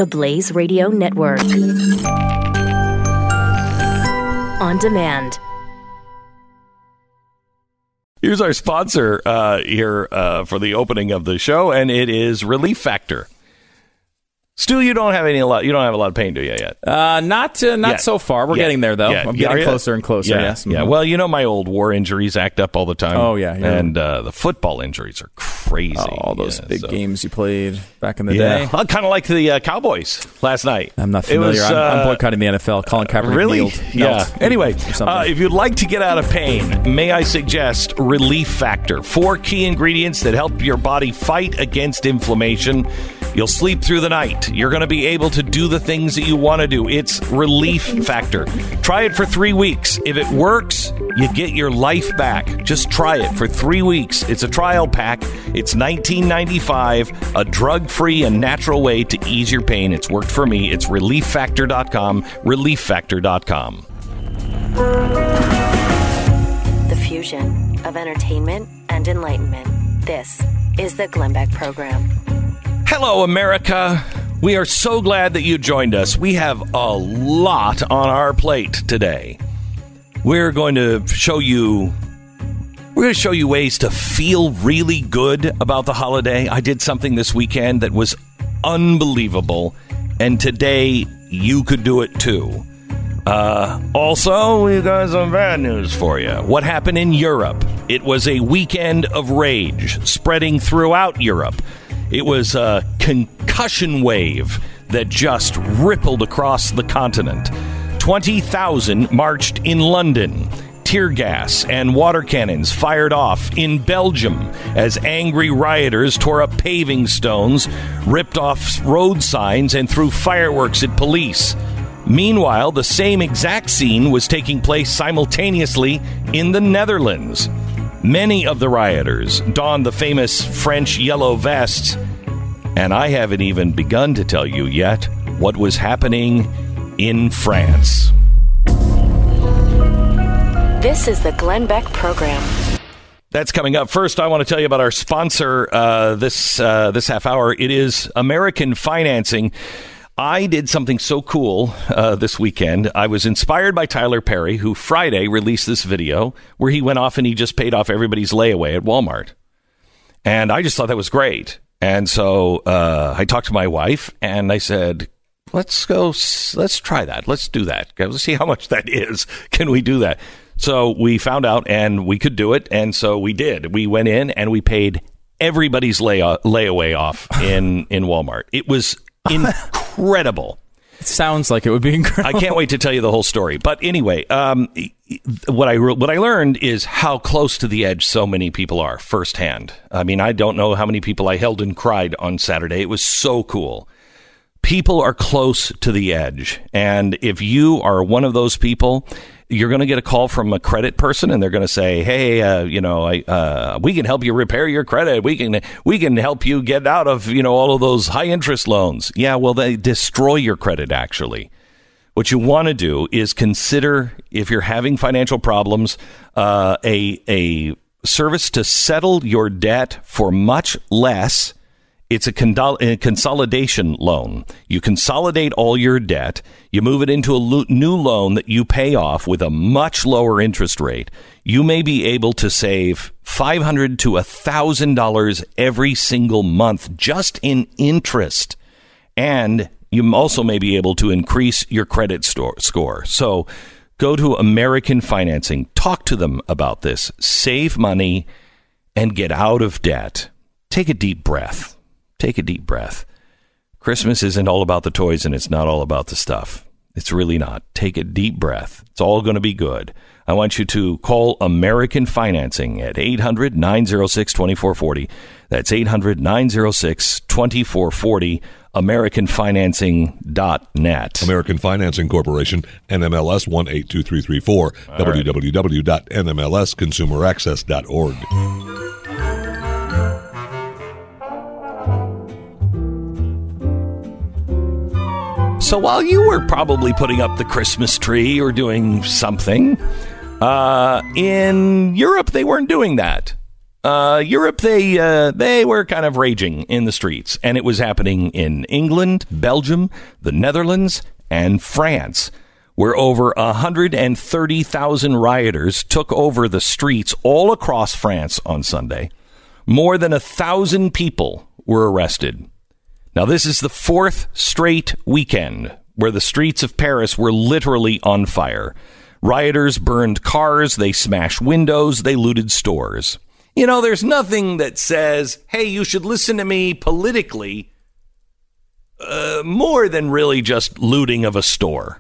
the Blaze Radio Network. On demand. Here's our sponsor here for the opening of the show, and it is Relief Factor. Stu, you don't have a lot of pain, do you, yet? Not so far. We're getting there, though. I'm getting closer and closer, yes. Yeah, well, my old war injuries act up all the time. Oh, yeah. And the football injuries are crazy. Oh, all those big games you played back in the day. Well, kind of like the Cowboys last night. I'm not familiar. I'm boycotting the NFL. Colin Kaepernick really? Yeah. Anyway, if you'd like to get out of pain, may I suggest Relief Factor. 4 key ingredients that help your body fight against inflammation. You'll sleep through the night. You're going to be able to do the things that you want to do. It's Relief Factor. Try it for 3 weeks. If it works, you get your life back. Just try it for 3 weeks. It's a trial pack. It's $19.95, a drug-free and natural way to ease your pain. It's worked for me. It's ReliefFactor.com, ReliefFactor.com. The fusion of entertainment and enlightenment. This is the Glenn Beck Program. Hello, America. We are so glad that you joined us. We have a lot on our plate today. We're going to show you ways to feel really good about the holiday. I did something this weekend that was unbelievable, and today you could do it too. Also, we got some bad news for you. What happened in Europe? It was a weekend of rage spreading throughout Europe. It was a concussion wave that just rippled across the continent. 20,000 marched in London. Tear gas and water cannons fired off in Belgium as angry rioters tore up paving stones, ripped off road signs, and threw fireworks at police. Meanwhile, the same exact scene was taking place simultaneously in the Netherlands. Many of the rioters donned the famous French yellow vests, and I haven't even begun to tell you yet what was happening in France. This is the Glenn Beck Program. That's coming up. First, I want to tell you about our sponsor this half hour. It is American Financing. I did something so cool this weekend. I was inspired by Tyler Perry, who Friday released this video where he went off and he just paid off everybody's layaway at Walmart. And I just thought that was great. And so I talked to my wife and I said, let's try that. Let's do that. Let's see how much that is. Can we do that? So we found out and we could do it. And so we did. We went in and we paid everybody's layaway off in Walmart. It was incredible. It sounds like it would be incredible. I can't wait to tell you the whole story. But anyway, what I learned is how close to the edge so many people are firsthand. I mean, I don't know how many people I held and cried on Saturday. It was so cool. People are close to the edge. And if you are one of those people, you're going to get a call from a credit person and they're going to say, hey, we can help you repair your credit. We can help you get out of, all of those high interest loans. Yeah, well, they destroy your credit, actually. What you want to do is consider, if you're having financial problems, a service to settle your debt for much less. It's a consolidation loan. You consolidate all your debt. You move it into a new loan that you pay off with a much lower interest rate. You may be able to save $500 to $1,000 every single month just in interest. And you also may be able to increase your credit score. So go to American Financing. Talk to them about this. Save money and get out of debt. Take a deep breath. Take a deep breath. Christmas isn't all about the toys and it's not all about the stuff. It's really not. Take a deep breath. It's all going to be good. I want you to call American Financing at 800-906-2440. That's 800-906-2440. AmericanFinancing.net. American Financing Corporation, NMLS 182334, www.nmlsconsumeraccess.org. So while you were probably putting up the Christmas tree or doing something, in Europe, they weren't doing that. Europe, they were kind of raging in the streets, and it was happening in England, Belgium, the Netherlands, and France, where over 130,000 rioters took over the streets all across France on Sunday. More than 1,000 people were arrested. Now, this is the fourth straight weekend where the streets of Paris were literally on fire. Rioters burned cars, they smashed windows, they looted stores. You know, there's nothing that says, hey, you should listen to me politically, more than really just looting of a store.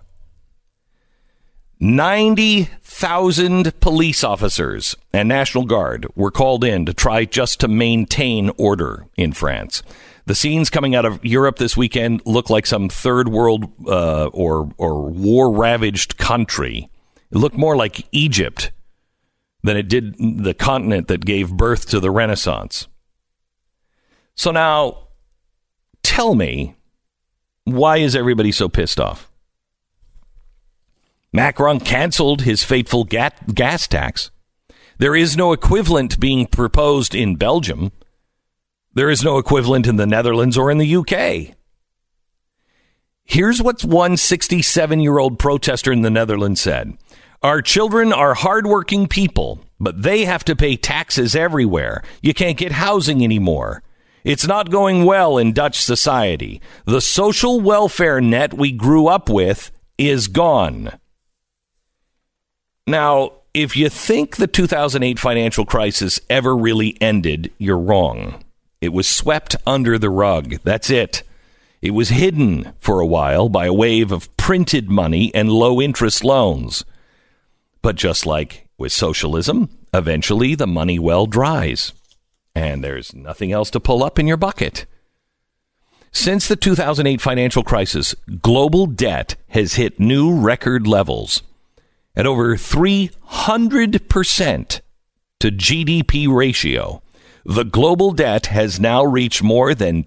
90,000 police officers and National Guard were called in to try just to maintain order in France. The scenes coming out of Europe this weekend look like some third world or war-ravaged country. It looked more like Egypt than it did the continent that gave birth to the Renaissance. So now, tell me, why is everybody so pissed off? Macron canceled his fateful gas tax. There is no equivalent being proposed in Belgium. There is no equivalent in the Netherlands or in the UK. Here's what one 67-year-old protester in the Netherlands said. Our children are hardworking people, but they have to pay taxes everywhere. You can't get housing anymore. It's not going well in Dutch society. The social welfare net we grew up with is gone. Now, if you think the 2008 financial crisis ever really ended, you're wrong. It was swept under the rug. That's it. It was hidden for a while by a wave of printed money and low-interest loans. But just like with socialism, eventually the money well dries, and there's nothing else to pull up in your bucket. Since the 2008 financial crisis, global debt has hit new record levels. At over 300% to GDP ratio, the global debt has now reached more than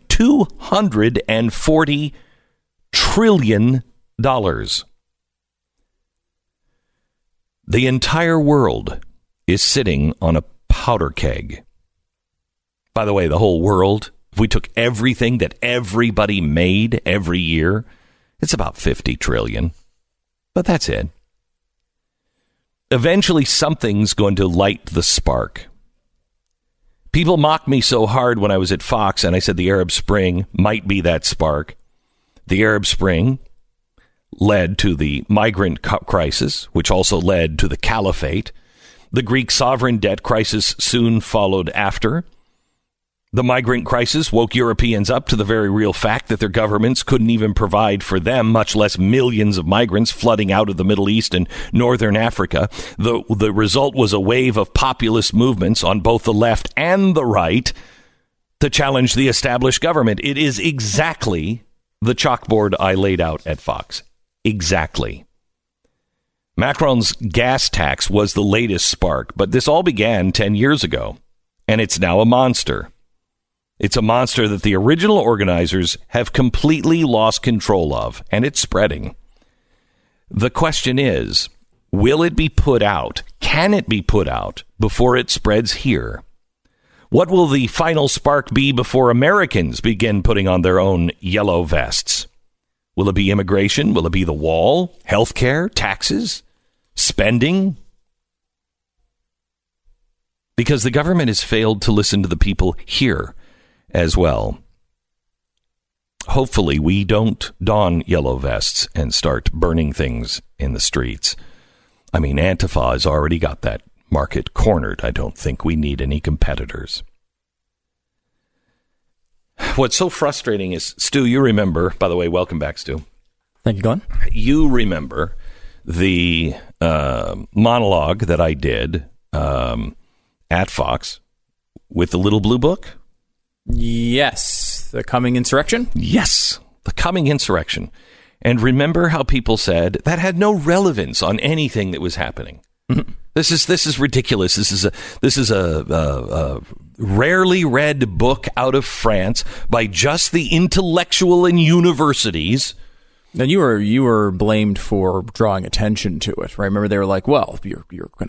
$240 trillion. The entire world is sitting on a powder keg. By the way, the whole world, if we took everything that everybody made every year, it's about 50 trillion. But that's it. Eventually, something's going to light the spark. People mocked me so hard when I was at Fox, and I said the Arab Spring might be that spark. The Arab Spring led to the migrant crisis, which also led to the caliphate. The Greek sovereign debt crisis soon followed after. The migrant crisis woke Europeans up to the very real fact that their governments couldn't even provide for them, much less millions of migrants flooding out of the Middle East and northern Africa. The result was a wave of populist movements on both the left and the right to challenge the established government. It is exactly the chalkboard I laid out at Fox. Exactly. Macron's gas tax was the latest spark, but this all began 10 years ago, and it's now a monster. It's a monster that the original organizers have completely lost control of, and it's spreading. The question is, will it be put out? Can it be put out before it spreads here? What will the final spark be before Americans begin putting on their own yellow vests? Will it be immigration? Will it be the wall? Healthcare? Taxes? Spending? Because the government has failed to listen to the people here as well. Hopefully we don't don yellow vests and start burning things in the streets. I mean, Antifa has already got that market cornered. I don't think we need any competitors. What's so frustrating is, Stu, you remember, by the way, welcome back, Stu. Thank you, Glenn. You remember the monologue that I did at Fox with the Little Blue Book? Yes. The coming insurrection? Yes. The coming insurrection. And remember how people said that had no relevance on anything that was happening. Mm-hmm. This is ridiculous. This is a rarely read book out of France by just the intellectual in universities. And you were blamed for drawing attention to it, right? Remember, they were like, "Well, you're going to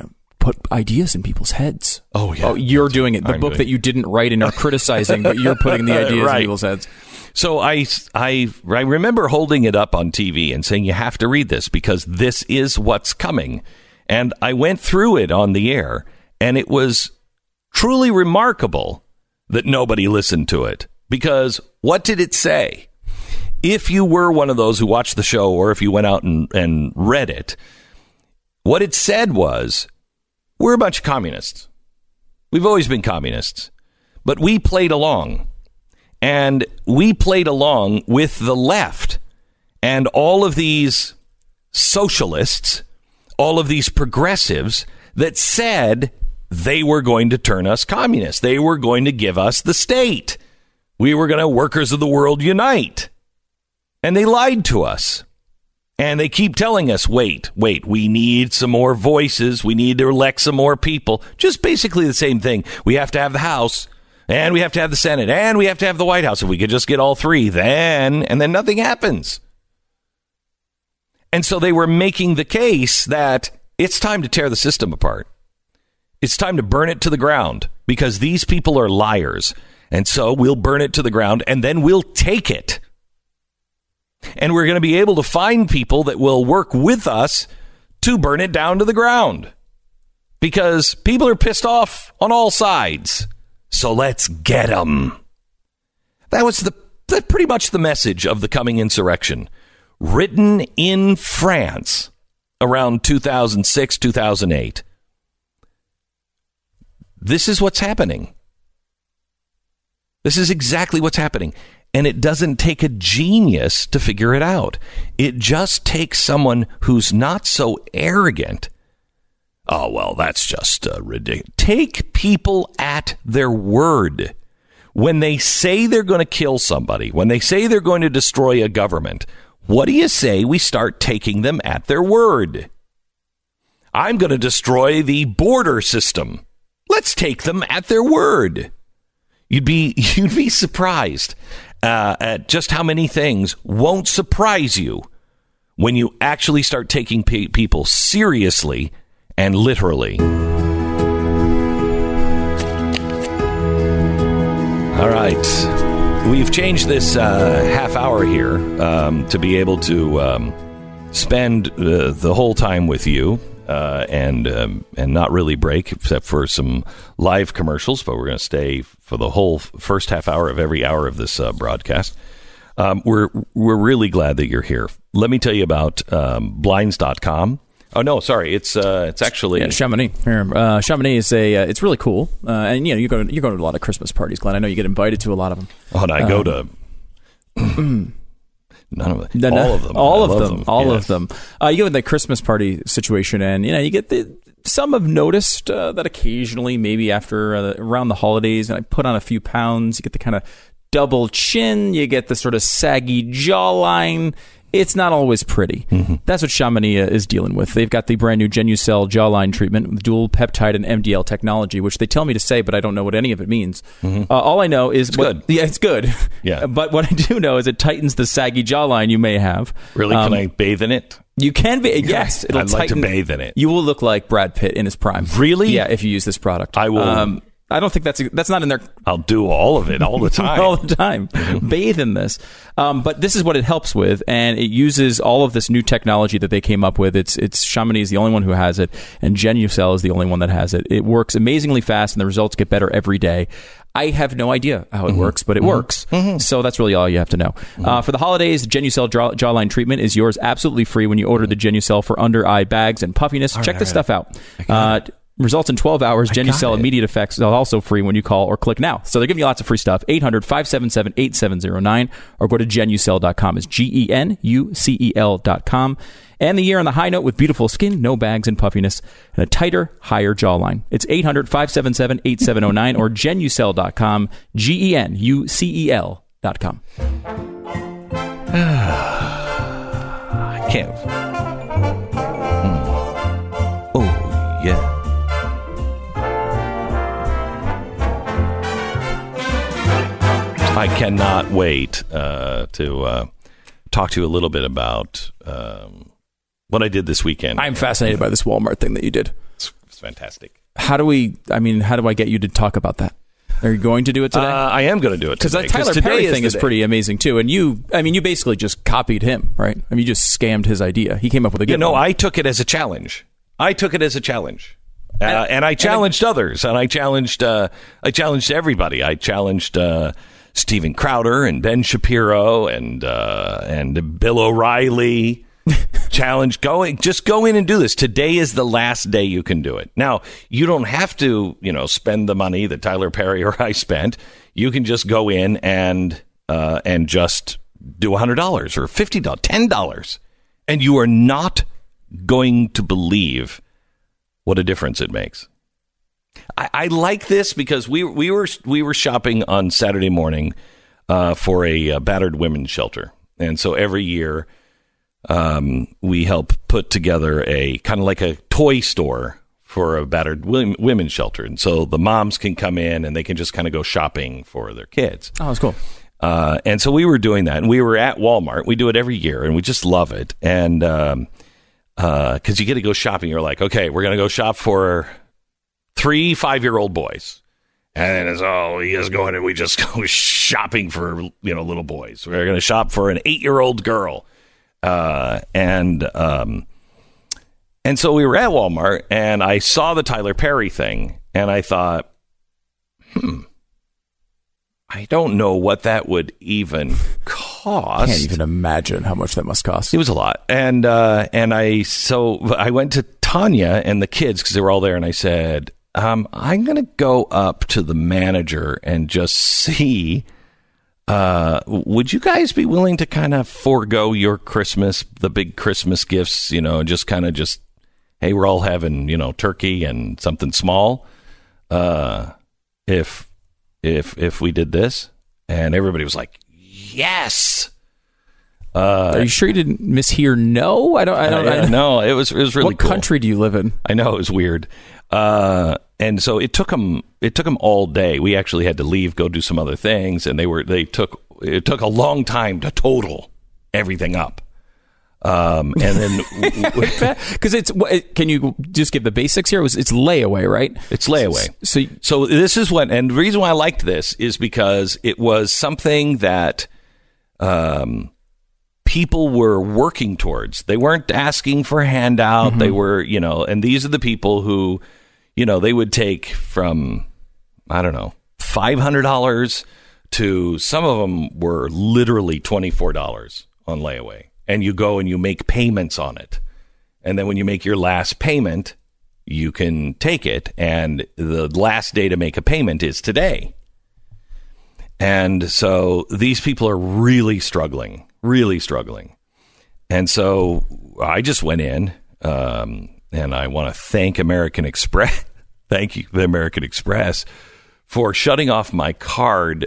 put ideas in people's heads. Oh, yeah. Oh, you're doing it. The book that you didn't write and are criticizing, but you're putting the ideas in people's heads. So I remember holding it up on TV and saying, you have to read this because this is what's coming. And I went through it on the air, and it was truly remarkable that nobody listened to it. Because what did it say? If you were one of those who watched the show, or if you went out and read it, what it said was, we're a bunch of communists. We've always been communists. But we played along. And we played along with the left. And all of these socialists, all of these progressives that said they were going to turn us communists. They were going to give us the state. We were going to workers of the world unite. And they lied to us. And they keep telling us, wait, we need some more voices. We need to elect some more people. Just basically the same thing. We have to have the House, and we have to have the Senate, and we have to have the White House. If we could just get all three, then nothing happens. And so they were making the case that it's time to tear the system apart. It's time to burn it to the ground because these people are liars. And so we'll burn it to the ground, and then we'll take it. And we're going to be able to find people that will work with us to burn it down to the ground. Because people are pissed off on all sides. So let's get them. That was pretty much the message of the coming insurrection. Written in France around 2006, 2008. This is what's happening. This is exactly what's happening. And it doesn't take a genius to figure it out. It just takes someone who's not so arrogant. Oh, well, that's just ridiculous. Take people at their word. When they say they're going to kill somebody, when they say they're going to destroy a government, what do you say we start taking them at their word? I'm going to destroy the border system. Let's take them at their word. You'd be surprised at just how many things won't surprise you when you actually start taking people seriously and literally. All right. We've changed this half hour here to be able to spend the whole time with you and not really break except for some live commercials, but we're going to stay for the whole first half hour of every hour of this broadcast. We're really glad that you're here. Let me tell you about blinds.com. Oh no, sorry, it's actually Chamonix. Here, Chamonix is it's really cool, and you're going to a lot of Christmas parties, Glenn. I know you get invited to a lot of them. Oh, and I go to none of them, all of them. You go in the Christmas party situation, and you get some have noticed that occasionally, maybe after around the holidays, and I put on a few pounds. You get the kind of double chin, you get the sort of saggy jawline. It's not always pretty. Mm-hmm. That's what Chamonix is dealing with. They've got the brand new Genucell jawline treatment with dual peptide and MDL technology, which they tell me to say, but I don't know what any of it means. Mm-hmm. All I know is... good. Yeah, it's good. Yeah. But what I do know is it tightens the saggy jawline you may have. Really? Can I bathe in it? You can be. Yes. It'll I'd like to bathe in it. You will look like Brad Pitt in his prime. Really? Yeah, if you use this product. I will... I don't think that's not in there. I'll do all of it all the time. All the time. Bathe in this. But this is what it helps with, and it uses all of this new technology that they came up with. It's Chamonix is the only one who has it, and Genucell is the only one that has it. It works amazingly fast, and the results get better every day. I have no idea how it works, but it works. Mm-hmm. So that's really all you have to know. For the holidays, Genucell jawline treatment is yours absolutely free when you order the Genucell for under eye bags and puffiness. Check this stuff out. Results in 12 hours. Genucell immediate effects is also free when you call or click now. So they're giving you lots of free stuff. 800-577-8709 or go to Genucell.com. It's GENUCEL.com. And the year on the high note with beautiful skin, no bags and puffiness, and a tighter, higher jawline. It's 800-577-8709 or Genucell.com. GENUCEL.com. I can't. Oh, yeah. I cannot wait to talk to you a little bit about what I did this weekend. I'm fascinated by this Walmart thing that you did. It's fantastic. How do I get you to talk about that? Are you going to do it today? I am going to do it today. Because the Tyler Perry thing is pretty amazing, too. And you basically just copied him, right? I mean, you just scammed his idea. He came up with a good one. I took it as a challenge. And I challenged others. And I challenged everybody. I challenged Steven Crowder and Ben Shapiro and Bill O'Reilly. Challenge, go in and do this. Today is the last day you can do it. Now, you don't have to, spend the money that Tyler Perry or I spent. You can just go in and just do $100 or $50, $10, and you are not going to believe what a difference it makes. I like this because we were shopping on Saturday morning for a battered women's shelter, and so every year. We help put together a kind of like a toy store for a battered women's shelter. And so the moms can come in and they can just kind of go shopping for their kids. Oh, that's cool. And so we were doing that, and we were at Walmart. We do it every year, and we just love it. And because you get to go shopping, you're like, okay, we're going to go shop for 3 5-year-old boys. And it's we just go in and we just go shopping for little boys. We're going to shop for an 8-year-old girl. And so we were at Walmart, and I saw the Tyler Perry thing, and I thought, I don't know what that would even cost. I can't even imagine how much that must cost. It was a lot. And I went to Tanya and the kids because they were all there, and I said, I'm going to go up to the manager and just see. Would you guys be willing to kind of forego your Christmas, the big Christmas gifts, and just kind of hey, we're all having, turkey and something small. If we did this, and everybody was like, yes. Are you sure you didn't mishear no? I don't know. It was really what cool. What country do you live in? I know, it was weird. And so it took them all day. We actually had to leave, go do some other things, and it took a long time to total everything up. And then because can you just give the basics here? It's layaway, right? It's layaway. So this is and the reason why I liked this is because it was something that people were working towards. They weren't asking for a handout. Mm-hmm. They were, and these are the people who, they would take from, I don't know, $500 to some of them were literally $24 on layaway. And you go and you make payments on it. And then when you make your last payment, you can take it. And the last day to make a payment is today. And so these people are really struggling. And so I just went in, and I want to thank American Express. Thank you, the American Express, for shutting off my card.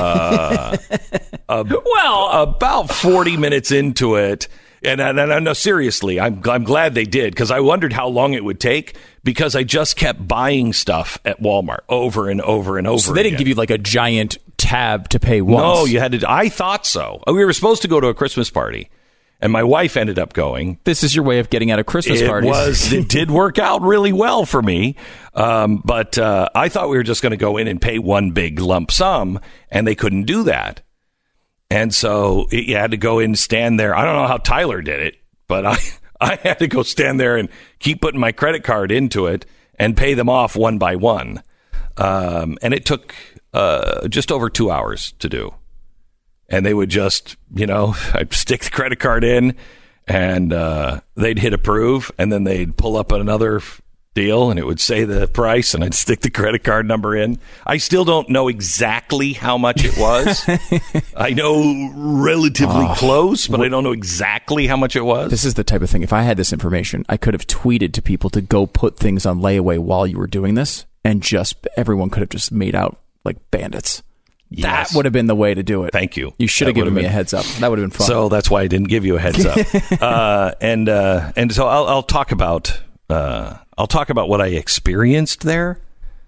About 40 minutes into it. And no, seriously, I'm glad they did, because I wondered how long it would take, because I just kept buying stuff at Walmart over and over and over. So they didn't give you like a giant tab to pay once. No, you had to. I thought so. We were supposed to go to a Christmas party, and my wife ended up going. This is your way of getting out of Christmas parties. It did work out really well for me. But I thought we were just going to go in and pay one big lump sum, and they couldn't do that. And so you had to go in and stand there. I don't know how Tyler did it, but I had to go stand there and keep putting my credit card into it and pay them off one by one. And it took just over 2 hours to do. And they would just, I'd stick the credit card in, and they'd hit approve, and then they'd pull up another deal, and it would say the price, and I'd stick the credit card number in. I still don't know exactly how much it was. I know relatively close, but I don't know exactly how much it was. This is the type of thing, if I had this information, I could have tweeted to people to go put things on layaway while you were doing this, and everyone could have just made out like bandits. Yes. That would have been the way to do it. Thank you. You should have given me a heads up. That would have been fun. So that's why I didn't give you a heads up. And so I'll talk about what I experienced there.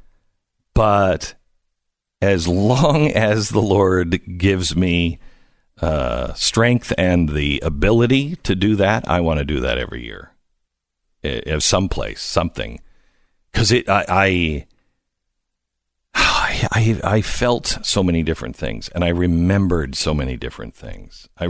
But as long as the Lord gives me strength and the ability to do that, I want to do that every year. Someplace, something. Because I felt so many different things, and I remembered so many different things. I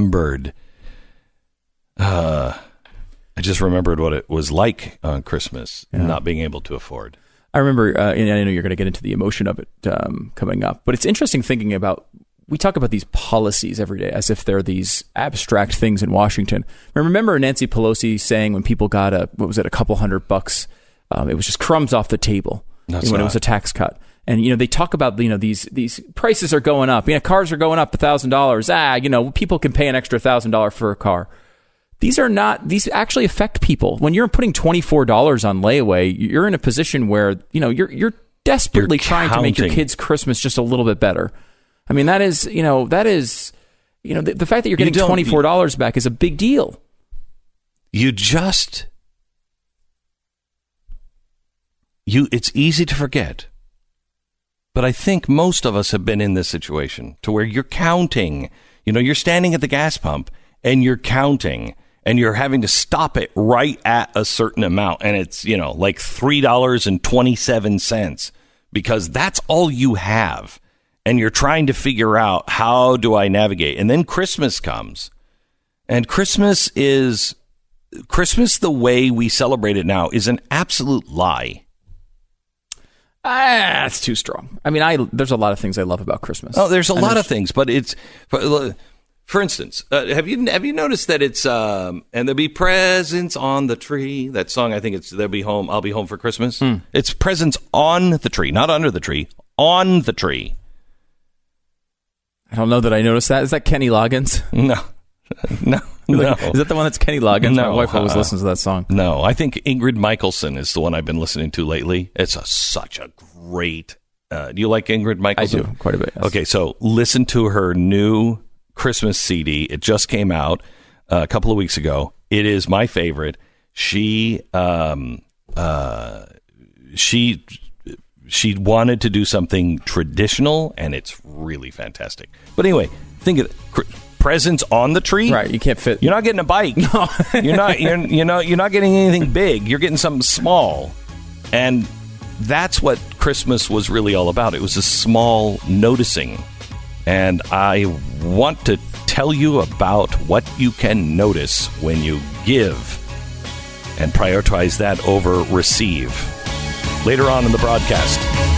just remembered what it was like on Christmas, not being able to afford. I remember, and I know you're going to get into the emotion of it coming up, but it's interesting thinking about, we talk about these policies every day as if they're these abstract things in Washington. I remember Nancy Pelosi saying when people got a couple $100, it was just crumbs off the table when it was a tax cut. And, they talk about, these prices are going up. Cars are going up $1,000. People can pay an extra $1,000 for a car. These actually affect people. When you're putting $24 on layaway, you're in a position where, you're desperately trying to make your kids' Christmas just a little bit better. I mean, the fact that you're getting $24 back is a big deal. It's easy to forget. But I think most of us have been in this situation to where you're counting. You're standing at the gas pump and you're counting and you're having to stop it right at a certain amount. And it's, like $3.27 because that's all you have. And you're trying to figure out, how do I navigate? And then Christmas comes. And Christmas, the way we celebrate it now, is an absolute lie. That's too strong. I mean, there's a lot of things I love about Christmas. Oh, there's a lot of things, but it's, for instance, have you noticed that it's and there'll be presents on the tree? That song, I think it's I'll be home for Christmas. It's presents on the tree, not under the tree, on the tree. I don't know that I noticed that. Is that Kenny Loggins? No. No. Is that the one that's Kenny Loggins? No, my wife always listens to that song. No, I think Ingrid Michaelson is the one I've been listening to lately. It's such a great. Do you like Ingrid Michaelson? I do, quite a bit. Yes. Okay, so listen to her new Christmas CD. It just came out a couple of weeks ago. It is my favorite. She wanted to do something traditional, and it's really fantastic. But anyway, think of it. Presents on the tree. Right, you can't fit. You're not getting a bike. No. You're not getting anything big. You're getting something small. And that's what Christmas was really all about. It was a small noticing. And I want to tell you about what you can notice when you give and prioritize that over receive. Later on in the broadcast.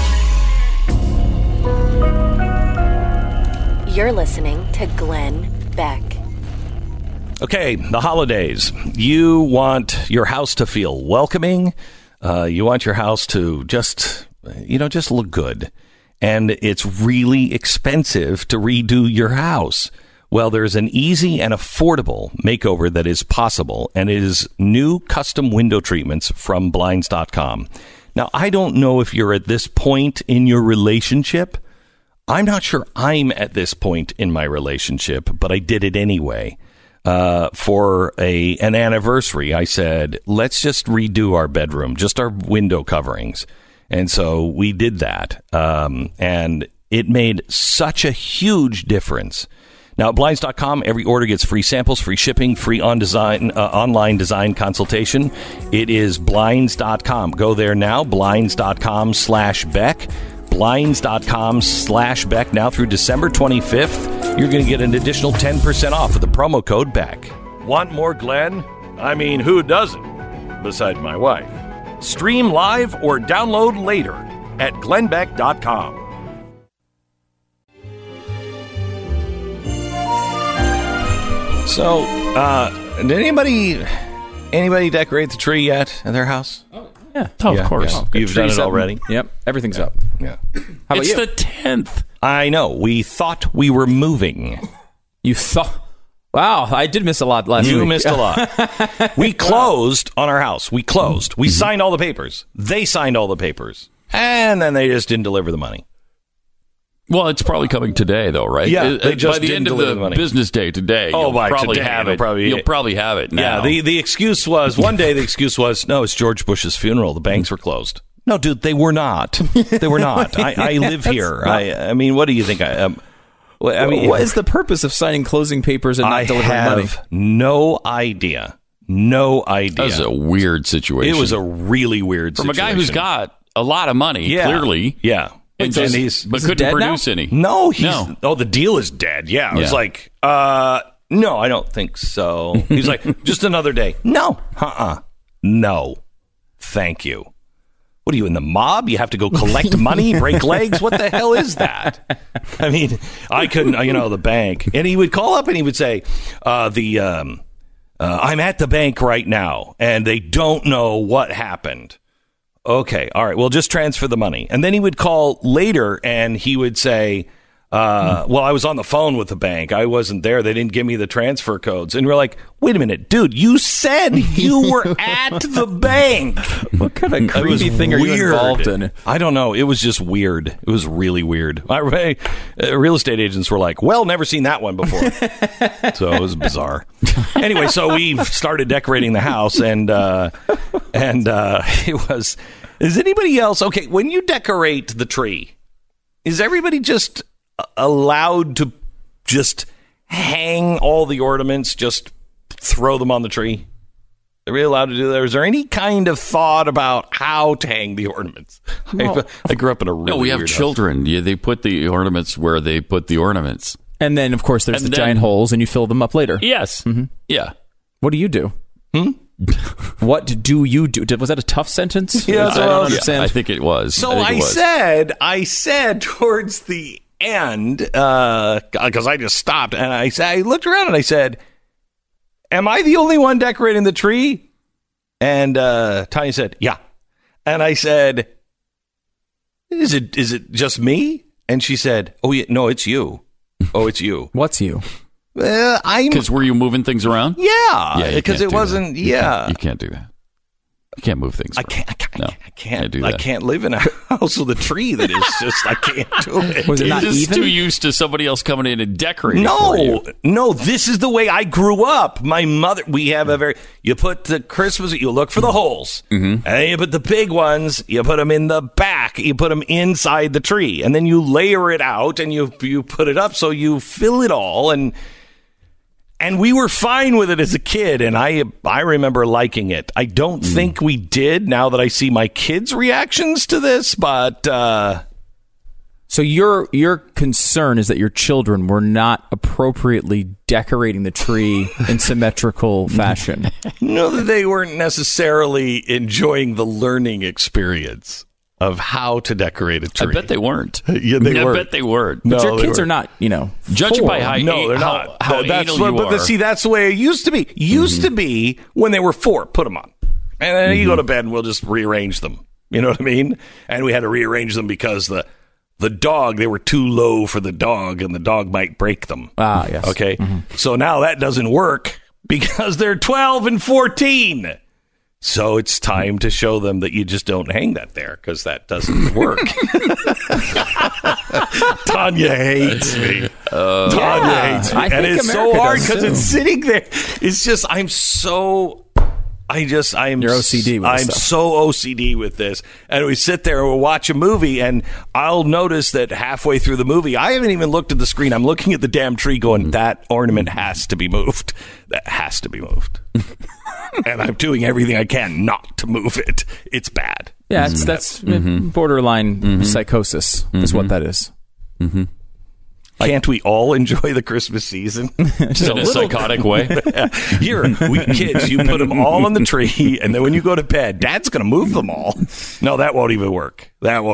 You're listening to Glenn Beck. Okay, the holidays. You want your house to feel welcoming. You want your house to just look good. And it's really expensive to redo your house. Well, there's an easy and affordable makeover that is possible, and it is new custom window treatments from Blinds.com. Now, I don't know if you're at this point in your relationship. I'm not sure I'm at this point in my relationship, but I did it anyway. For an anniversary, I said, let's just redo our bedroom, just our window coverings. And so we did that. And it made such a huge difference. Now, at Blinds.com, every order gets free samples, free shipping, free online design consultation. It is Blinds.com. Go there now, Blinds.com/Beck. Blinds.com/Beck. Now through December 25th, you're going to get an additional 10% off with the promo code Beck. Want more Glenn? I mean, who doesn't? Besides my wife. Stream live or download later at glennbeck.com. So, did anybody decorate the tree yet in their house? Yeah. Oh, of course. Yeah. You've done it already? Yep. Everything's up. Yeah. How about it's you? the 10th. I know. We thought we were moving. You thought... Wow, I did miss a lot last week. You missed a lot. We closed on our house. We closed. We signed all the papers. They signed all the papers. And then they just didn't deliver the money. Well, it's probably coming today, though, right? Yeah, they just by the end of the business day today, you'll probably have it. You'll probably have it now. Yeah, the excuse was, one day the excuse was, no, it's George Bush's funeral. The banks were closed. No, dude, they were not. They were not. I live here. I mean, what do you think? Well, I mean, what is the purpose of signing closing papers and not delivering money? I have no idea. No idea. That was a weird situation. It was a really weird situation. From a guy who's got a lot of money, clearly. Yeah. But couldn't produce any. No. Oh, the deal is dead. Yeah. I was like, no, I don't think so. He's like, just another day. No. No. Thank you. What are you, in the mob? You have to go collect money, break legs? What the hell is that? I mean, I couldn't, the bank. And he would call up and he would say, I'm at the bank right now, and they don't know what happened. Okay, all right, well, just transfer the money. And then he would call later, and he would say, well, I was on the phone with the bank. I wasn't there. They didn't give me the transfer codes. And we're like, wait a minute, dude, you said you were at the bank. What kind of creepy thing are you involved in? I don't know. It was just weird. It was really weird. Real estate agents were like, well, never seen that one before. So it was bizarre. Anyway, so we started decorating the house, and it was, is anybody else, okay, when you decorate the tree, is everybody just allowed to just hang all the ornaments, just throw them on the tree? Are we allowed to do that? Is there any kind of thought about how to hang the ornaments? Well, I grew up in a really we have weird children. Yeah, they put the ornaments where they put the ornaments. And then, of course, there's giant holes, and you fill them up later. Yes. Mm-hmm. Yeah. What do you do? What do you do? Was that a tough sentence? Yeah, I don't understand. I think it was. So I said towards the end, because I just stopped, and I looked around and I said, am I the only one decorating the tree? And Tanya said, yeah. And I said, is it just me? And she said, oh, yeah, no, it's you. Oh, it's you. What's you? Because were you moving things around? Yeah, because it wasn't. You can't do that. You can't move things. I can't do that. I can't live in a house with a tree that is just. I can't do it. Was it not just even? Too used to somebody else coming in and decorating for you. No. This is the way I grew up. My mother. We have you put the Christmas. You look for the holes, and then you put the big ones. You put them in the back. You put them inside the tree, and then you layer it out, and you put it up. So you fill it all, and we were fine with it as a kid, and I remember liking it. I don't think we did, now that I see my kids' reactions to this, but... So your concern is that your children were not appropriately decorating the tree in symmetrical fashion. No, they weren't necessarily enjoying the learning experience of how to decorate a tree. I bet they weren't. Yeah, they weren't. I bet they weren't. But your kids are not, judging by how they're not. How that's anal you are. See, that's the way it used to be. Used to be when they were 4, put them on, and then you go to bed and we'll just rearrange them. You know what I mean? And we had to rearrange them because the dog, they were too low for the dog, and the dog might break them. Ah, yes. Okay, so now that doesn't work because they're 12 and 14. So it's time to show them that you just don't hang that there, because that doesn't work. Tanya hates me. Tanya hates me. And it's so hard because it's sitting there. It's just, I'm You're OCD with this stuff. So OCD with this. And we sit there and we'll watch a movie, and I'll notice that halfway through the movie, I haven't even looked at the screen. I'm looking at the damn tree going, that ornament has to be moved. That has to be moved. And I'm doing everything I can not to move it. It's bad. Yeah, that's borderline psychosis is what that is. Can't we all enjoy the Christmas season? Just in a psychotic way? Kids, you put them all on the tree, and then when you go to bed, Dad's going to move them all. No, that won't even work.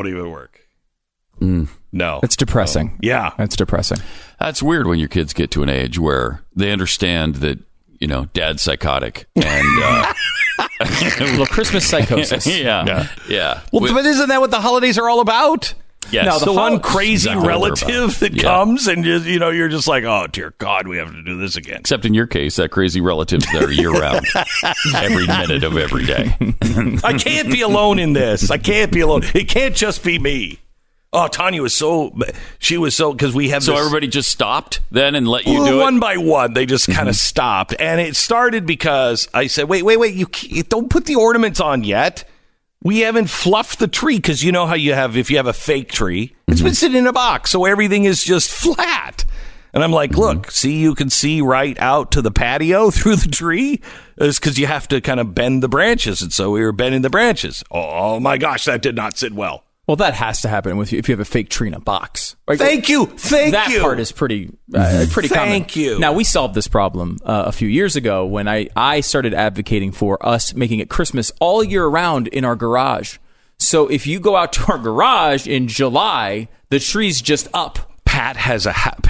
No. It's depressing. Yeah. It's depressing. That's weird when your kids get to an age where they understand that, Dad's psychotic. And well, Christmas psychosis. Yeah. Well, but isn't that what the holidays are all about? Yes. Now, the one crazy relative that comes and you're just like, oh, dear God, we have to do this again. Except in your case, that crazy relative's there year-round, every minute of every day. I can't be alone in this. I can't be alone. It can't just be me. Oh, Tanya was because we have So everybody just stopped then and let you do it? One by one, they just kind of stopped. And it started because I said, wait, you don't put the ornaments on yet. We haven't fluffed the tree because you know how if you have a fake tree, it's been sitting in a box, so everything is just flat. And I'm like, look, see, you can see right out to the patio through the tree. It's because you have to kind of bend the branches. And so we were bending the branches. Oh my gosh, that did not sit well. Well, that has to happen with you if you have a fake tree in a box. Right? Thank you. That part is pretty common. Thank you. Now, we solved this problem a few years ago when I started advocating for us making it Christmas all year round in our garage. So if you go out to our garage in July, the tree's just up. Pat has a friend.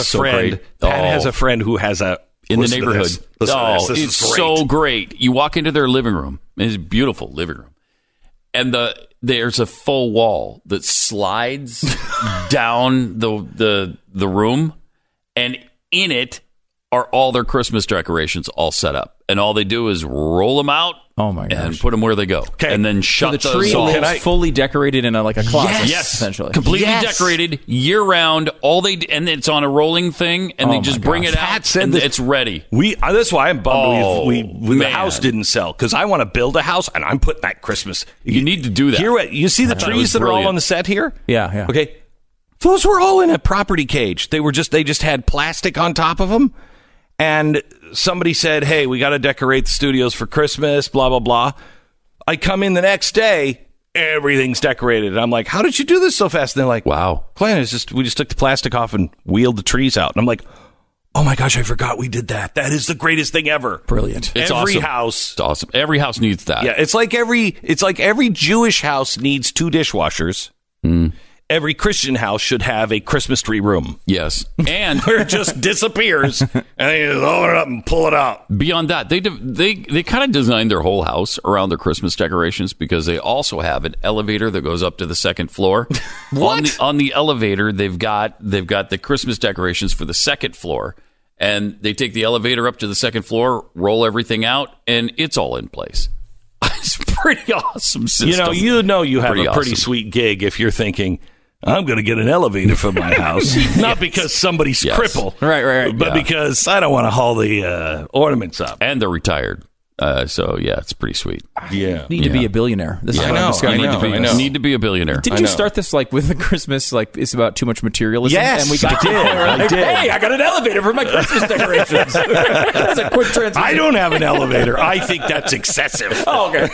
Pat has a friend who has in the neighborhood. It's so great. You walk into their living room. It's a beautiful living room. And there's a full wall that slides down the room, and in it are all their Christmas decorations all set up. And all they do is roll them out. Oh my gosh. And put them where they go. Okay. And then shut so the tree is fully decorated in a closet. Yes. Essentially. Completely decorated year round. And it's on a rolling thing, and they just bring it out, and it's ready. That's why I'm bummed the house didn't sell, because I want to build a house, and I'm putting that Christmas. You need to do that. You see the trees that are all on the set here? Yeah. Okay. Those were all in a property cage. They just had plastic on top of them. And somebody said, hey, we got to decorate the studios for Christmas, blah, blah, blah. I come in the next day, everything's decorated. And I'm like, how did you do this so fast? And they're like, wow. Glenn, we just took the plastic off and wheeled the trees out. And I'm like, oh my gosh, I forgot we did that. That is the greatest thing ever. Brilliant. It's every awesome. house. It's awesome. Every house needs that. Yeah, it's like every Jewish house needs 2 dishwashers. Every Christian house should have a Christmas tree room. Yes. And where it just disappears, and they just open it up and pull it out. Beyond that, they kind of designed their whole house around their Christmas decorations, because they also have an elevator that goes up to the second floor. What? On the elevator, they've got the Christmas decorations for the second floor, and they take the elevator up to the second floor, roll everything out, and it's all in place. It's a pretty awesome system. You have a pretty sweet gig if you're thinking, I'm going to get an elevator for my house. Not because somebody's crippled. Right. But because I don't want to haul the ornaments up. And they're retired. So, yeah, it's pretty sweet. Yeah. Need to be a billionaire. This is what I'm discovering. I need to be a billionaire. Did you start this with the Christmas, it's about too much materialism? Yes, and we got I did. Hey, I got an elevator for my Christmas decorations. That's a quick transition. I don't have an elevator. I think that's excessive. Oh, okay.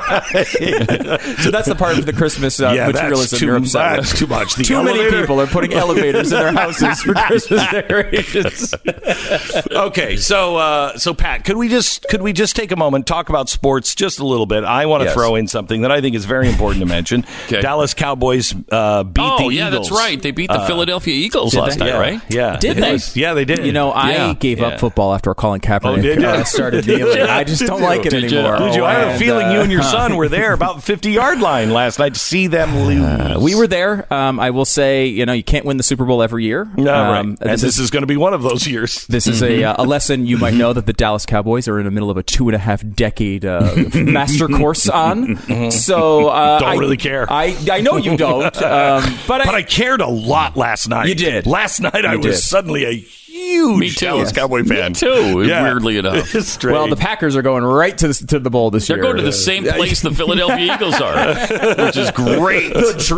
So that's the part of the Christmas materialism you're upset with. That's too much. Too many people are putting elevators in their houses for Christmas decorations. Okay, so Pat, could we just take a moment, talk about sports just a little bit? I want to throw in something that I think is very important to mention. Okay. Dallas Cowboys beat the Eagles. That's right. They beat the Philadelphia Eagles last night, right? Yeah. Did they? Yeah, they did. I gave up football after Colin Kaepernick started kneeling. I just don't like it anymore. Did you? I have a feeling you and your son were there about the 50-yard line last night to see them lose. We were there. I will say, you can't win the Super Bowl every year. No, right. And this is going to be one of those years. This is a lesson you might know that the Dallas Cowboys are in the middle of a 2.5-decade master course on. So don't really care. I know you don't, but I cared a lot last night. You did. Last night I was suddenly a huge Dallas Cowboy fan. Me too. Weirdly enough. Well, the Packers are going right to the bowl this year. They're going to the same place the Philadelphia Eagles are, which is great.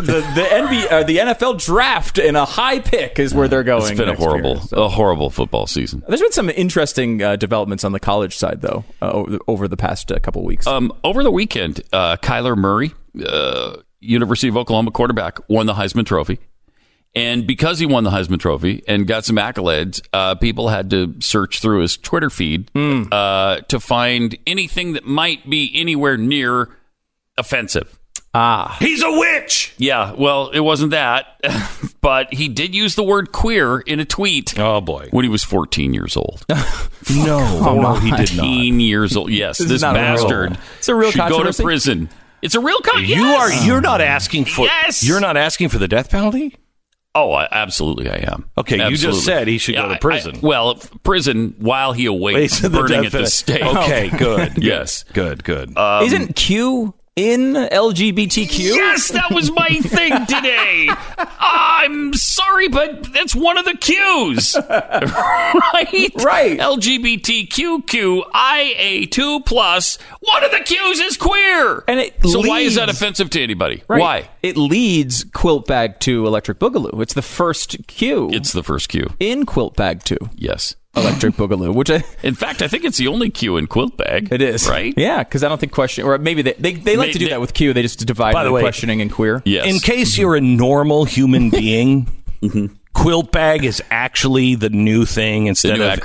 The NFL draft in a high pick is where they're going. It's been a horrible football season. There's been some interesting developments on the college side, though, over the past couple of weeks. Over the weekend, Kyler Murray, University of Oklahoma quarterback, won the Heisman Trophy. And because he won the Heisman Trophy and got some accolades, people had to search through his Twitter feed to find anything that might be anywhere near offensive. He's a witch! Yeah, well, it wasn't that. But he did use the word queer in a tweet. Oh, boy. When he was 14 years old. No, he did not. 14 years old. Yes, this bastard it's a real should go to prison. It's a real controversy. You're not asking for You're not asking for the death penalty? Oh, absolutely, I am. Okay, absolutely. You just said he should go to prison. Prison while he awaits burning at the stake. Okay, good. Yes. Good. Isn't Q in LGBTQ? Yes, that was my thing today. I'm sorry, but that's one of the Qs. Right? LGBTQIA2+. One of the Qs is queer. And why is that offensive to anybody? Right. Why? It leads Quilt Bag 2 Electric Boogaloo. It's the first Q. It's the first Q. In Quilt Bag 2. Yes. Electric Boogaloo, which in fact, I think it's the only Q in Quilt Bag. It is. Right? Yeah, because I don't think questioning, or maybe they like to do that with Q. They just divide the questioning and queer. Yes. In case you're a normal human being, Quilt Bag is actually the new thing instead of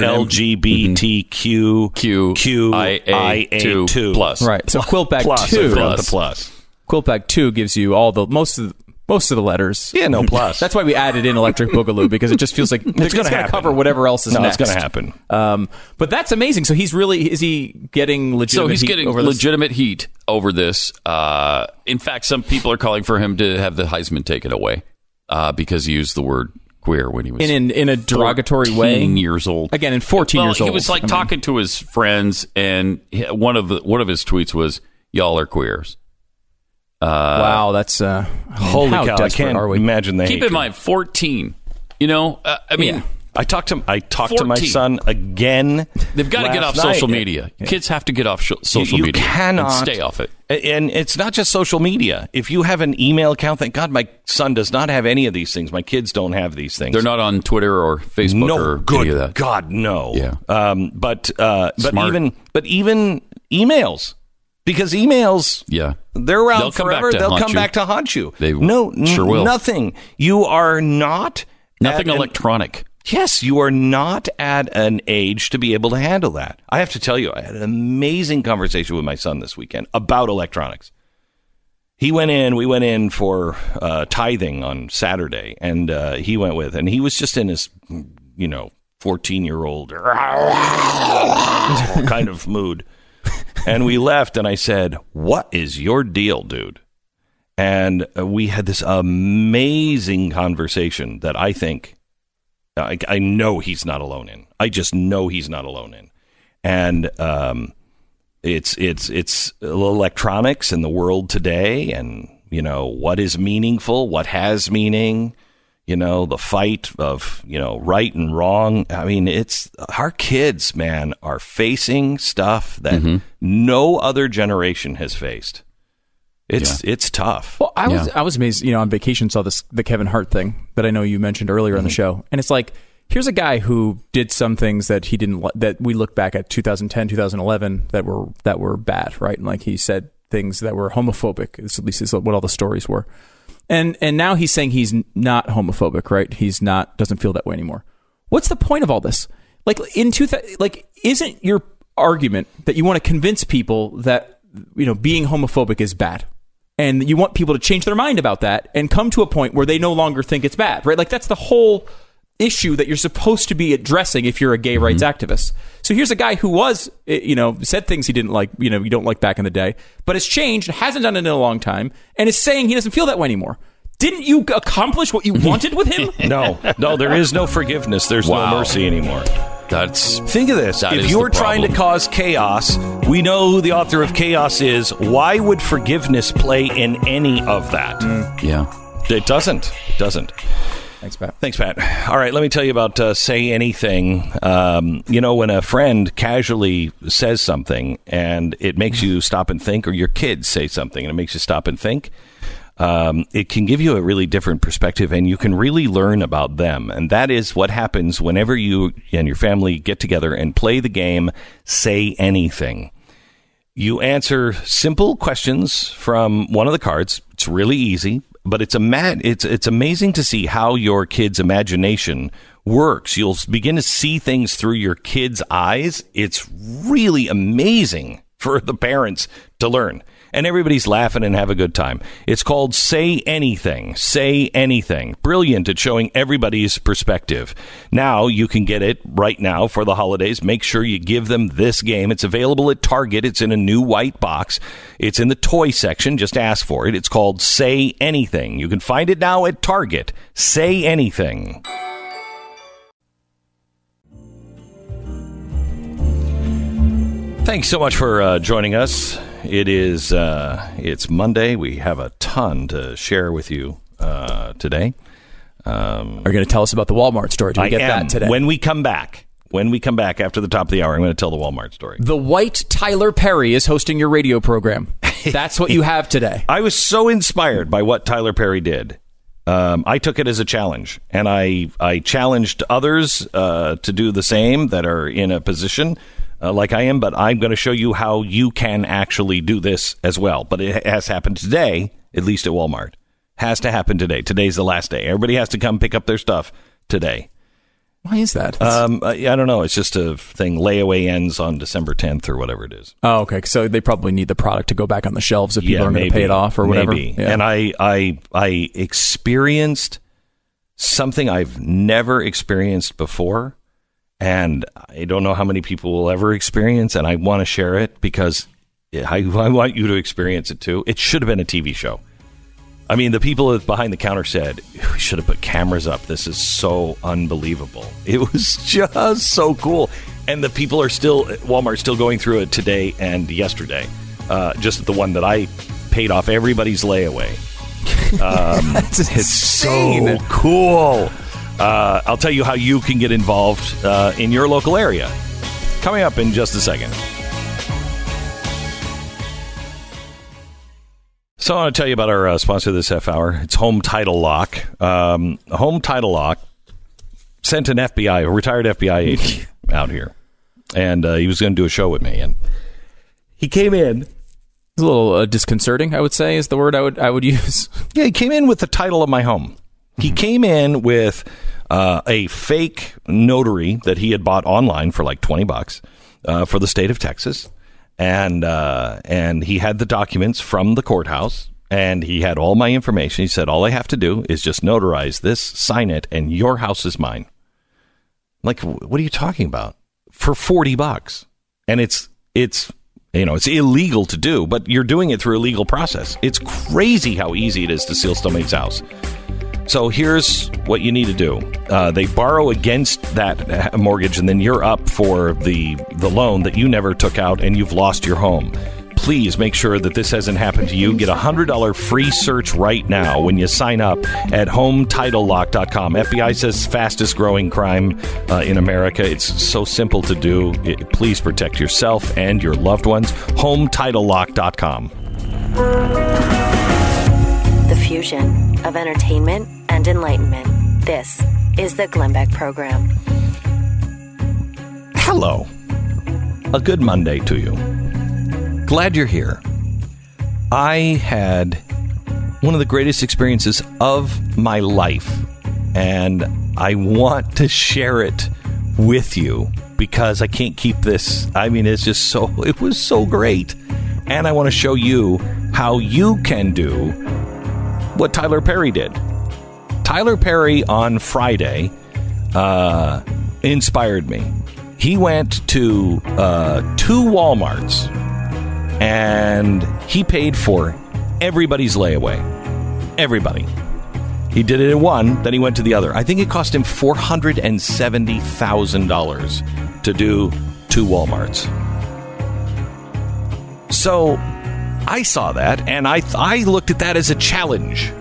LGBTQIA2+. Right. So Quilt Bag 2. The plus. Quilt Bag 2 gives you all the most of the letters. Yeah, no plus. That's why we added in Electric Boogaloo, because it just feels like it's going to cover whatever else is next. It's going to happen. But that's amazing. So is he getting legitimate heat over this. In fact, some people are calling for him to have the Heisman taken away because he used the word queer when he was in a derogatory way. 14 years old. Again, in 14 years old. He was talking to his friends, and one of his tweets was, "Y'all are queers." Wow, that's holy cow! I can't imagine that. Keep in mind, 14. You know, I mean, yeah. I talked to my son again. They've got to get off social media. Yeah. Kids have to get off social media. You cannot and stay off it. And it's not just social media. If you have an email account, thank God my son does not have any of these things. My kids don't have these things. They're not on Twitter or Facebook or any of that. God, no. Yeah. But even emails. Because emails, they're around forever. They'll come back to haunt you. They sure will. Nothing. You are not... Nothing electronic. Yes, you are not at an age to be able to handle that. I have to tell you, I had an amazing conversation with my son this weekend about electronics. We went in for tithing on Saturday, and he went with, and he was just in his, 14-year-old kind of mood. And we left, and I said, "What is your deal, dude?" And we had this amazing conversation that I think, I know he's not alone in. I just know he's not alone in. And it's electronics in the world today, and, what is meaningful, what has meaning, the fight of, right and wrong. I mean, it's our kids, man, are facing stuff that no other generation has faced. It's tough. Well, I was amazed, on vacation, saw the Kevin Hart thing that I know you mentioned earlier on the show. And it's like, here's a guy who did some things that he didn't, that we look back at 2010, 2011 that were bad, right? And like he said things that were homophobic, at least is what all the stories were. And now he's saying he's not homophobic, right? Doesn't feel that way anymore. What's the point of all this? Like isn't your argument that you want to convince people that, being homophobic is bad? And you want people to change their mind about that and come to a point where they no longer think it's bad, right? Like that's the whole issue that you're supposed to be addressing if you're a gay rights activist. So here's a guy who was, said things he didn't like, you don't like back in the day, but has changed, hasn't done it in a long time, and is saying he doesn't feel that way anymore. Didn't you accomplish what you wanted with him? No, there is no forgiveness. There's no mercy anymore. Think of this. If you're trying to cause chaos, we know who the author of chaos is. Why would forgiveness play in any of that? Yeah. It doesn't. Thanks, Pat. All right, let me tell you about Say Anything. When a friend casually says something and it makes you stop and think, or your kids say something and it makes you stop and think, it can give you a really different perspective, and you can really learn about them. And that is what happens whenever you and your family get together and play the game Say Anything. You answer simple questions from one of the cards. It's really easy. But it's amazing to see how your kid's imagination works. You'll begin to see things through your kid's eyes. It's really amazing for the parents to learn. And everybody's laughing and have a good time. It's called Say Anything. Say Anything. Brilliant at showing everybody's perspective. Now you can get it right now for the holidays. Make sure you give them this game. It's available at Target. It's in a new white box. It's in the toy section. Just ask for it. It's called Say Anything. You can find it now at Target. Say Anything. Thanks so much for joining us It is. It's Monday. We have a ton to share with you today. Are you going to tell us about the Walmart story? Do we get that today? When we come back after the top of the hour, I'm going to tell the Walmart story. The white Tyler Perry is hosting your radio program. That's what you have today. I was so inspired by what Tyler Perry did. I took it as a challenge, and I challenged others to do the same that are in a position like I am, but I'm going to show you how you can actually do this as well. But it has happened today, at least at Walmart. Has to happen today. Today's the last day. Everybody has to come pick up their stuff today. Why is that? I don't know. It's just a thing. Layaway ends on December 10th or whatever it is. Oh, okay. So they probably need the product to go back on the shelves if people are going to pay it off or whatever. Maybe. Yeah. And I experienced something I've never experienced before, and I don't know how many people will ever experience, and I want to share it because I want you to experience it too. It should have been a TV show. I mean, the people behind the counter said, we should have put cameras up. This is so unbelievable. It was just so cool. And the people are still, Walmart's still going through it today and yesterday. Just the one that I paid off everybody's layaway. That's it's so cool. I'll tell you how you can get involved in your local area. Coming up in just a second. So I want to tell you about our sponsor this half hour. It's Home Title Lock. Home Title Lock sent a retired FBI agent out here, and he was going to do a show with me. And he came in. It's a little disconcerting, I would say, is the word I would use. Yeah, he came in with the title of my home. He came in with a fake notary that he had bought online for like $20 for the state of Texas. And he had the documents from the courthouse, and he had all my information. He said, all I have to do is just notarize this, sign it, and your house is mine. Like, what are you talking about? For $40. And it's illegal to do, but you're doing it through a legal process. It's crazy how easy it is to steal somebody's house. So here's what you need to do. They borrow against that mortgage, and then you're up for the loan that you never took out, and you've lost your home. Please make sure that this hasn't happened to you. Get a $100 free search right now when you sign up at HomeTitleLock.com. FBI says fastest growing crime in America. It's so simple to do. Please protect yourself and your loved ones. HomeTitleLock.com. The fusion of entertainment and enlightenment. This is the Glenn Beck Program. Hello. A good Monday to you. Glad you're here. I had one of the greatest experiences of my life, and I want to share it with you because I can't keep this. I mean, it was so great. And I want to show you how you can do what Tyler Perry did. Tyler Perry on Friday inspired me. He went to 2 Walmarts, and he paid for everybody's layaway. Everybody. He did it at one, then he went to the other. I think it cost him $470,000 to do 2 Walmarts. So I saw that, and I looked at that as a challenge.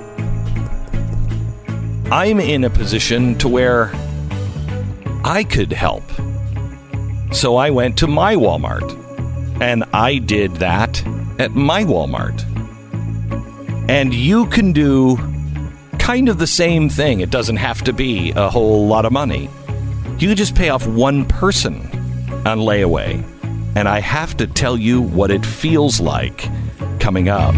I'm in a position to where I could help. So I went to my Walmart, and I did that at my Walmart. And you can do kind of the same thing. It doesn't have to be a whole lot of money. You can just pay off one person on layaway. And I have to tell you what it feels like coming up.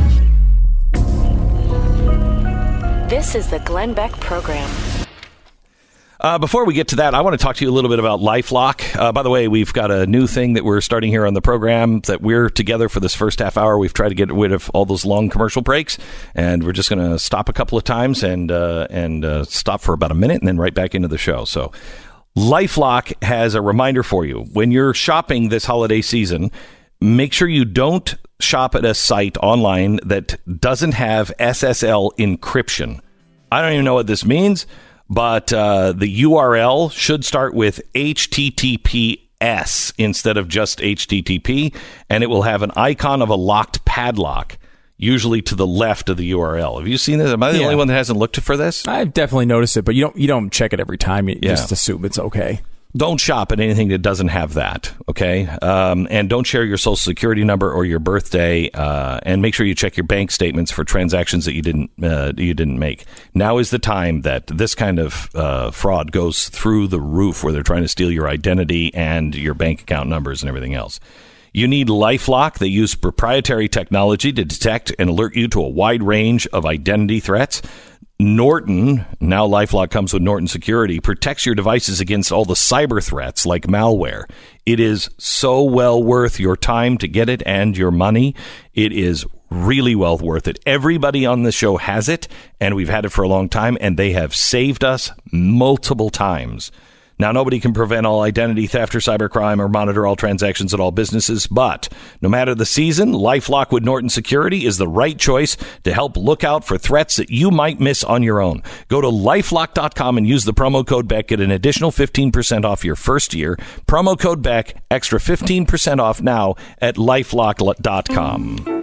This is the Glenn Beck Program. Before we get to that, I want to talk to you a little bit about LifeLock. By the way, we've got a new thing that we're starting here on the program that we're together for this first half hour. We've tried to get rid of all those long commercial breaks, and we're just going to stop a couple of times and stop for about a minute and then right back into the show. So LifeLock has a reminder for you. When you're shopping this holiday season, make sure you don't shop at a site online that doesn't have SSL encryption. I don't even know what this means, but the URL should start with HTTPS. S instead of just HTTP, and it will have an icon of a locked padlock, usually to the left of the URL. Have you seen this? Am I the only one that hasn't looked for this? I've definitely noticed it, but you don't check it every time. You just assume it's okay. Don't shop at anything that doesn't have that, okay? And don't share your social security number or your birthday. And make sure you check your bank statements for transactions that you didn't make. Now is the time that this kind of fraud goes through the roof, where they're trying to steal your identity and your bank account numbers and everything else. You need LifeLock. They use proprietary technology to detect and alert you to a wide range of identity threats. Norton, now LifeLock comes with Norton Security, protects your devices against all the cyber threats like malware. It is so well worth your time to get it and your money. It is really well worth it. Everybody on the show has it, and we've had it for a long time, and they have saved us multiple times. Now, nobody can prevent all identity theft or cybercrime or monitor all transactions at all businesses, but no matter the season, LifeLock with Norton Security is the right choice to help look out for threats that you might miss on your own. Go to LifeLock.com and use the promo code BECK. Get an additional 15% off your first year. Promo code BECK, extra 15% off now at LifeLock.com.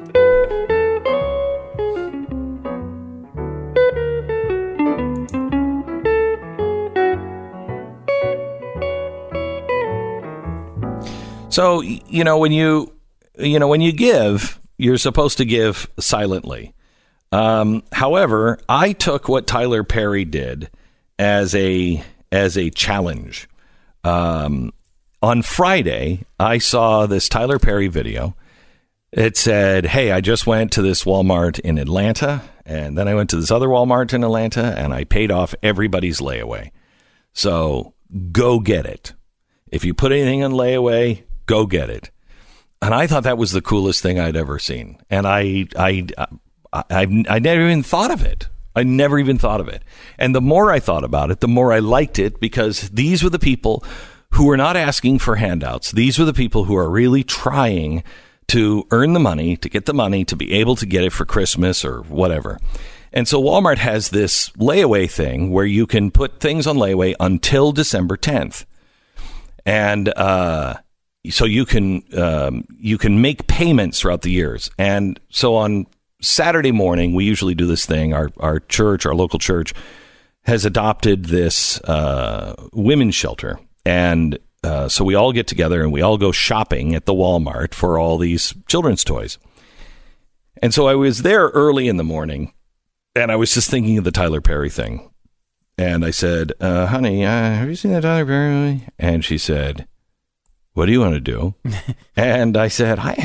So, when you give, you're supposed to give silently. However, I took what Tyler Perry did as a challenge. On Friday, I saw this Tyler Perry video. It said, "Hey, I just went to this Walmart in Atlanta, and then I went to this other Walmart in Atlanta, and I paid off everybody's layaway. So go get it. If you put anything on layaway, go get it." And I thought that was the coolest thing I'd ever seen. And I never even thought of it. I never even thought of it. And the more I thought about it, the more I liked it, because these were the people who were not asking for handouts. These were the people who are really trying to earn the money, to get the money, to be able to get it for Christmas or whatever. And so Walmart has this layaway thing where you can put things on layaway until December 10th. And so you can make payments throughout the years. And so on Saturday morning, we usually do this thing. Our church, our local church, has adopted this women's shelter. And so we all get together and we all go shopping at the Walmart for all these children's toys. And so I was there early in the morning, and I was just thinking of the Tyler Perry thing. And I said, "Honey, have you seen the Tyler Perry movie?" And she said, "What do you want to do?" And I said, I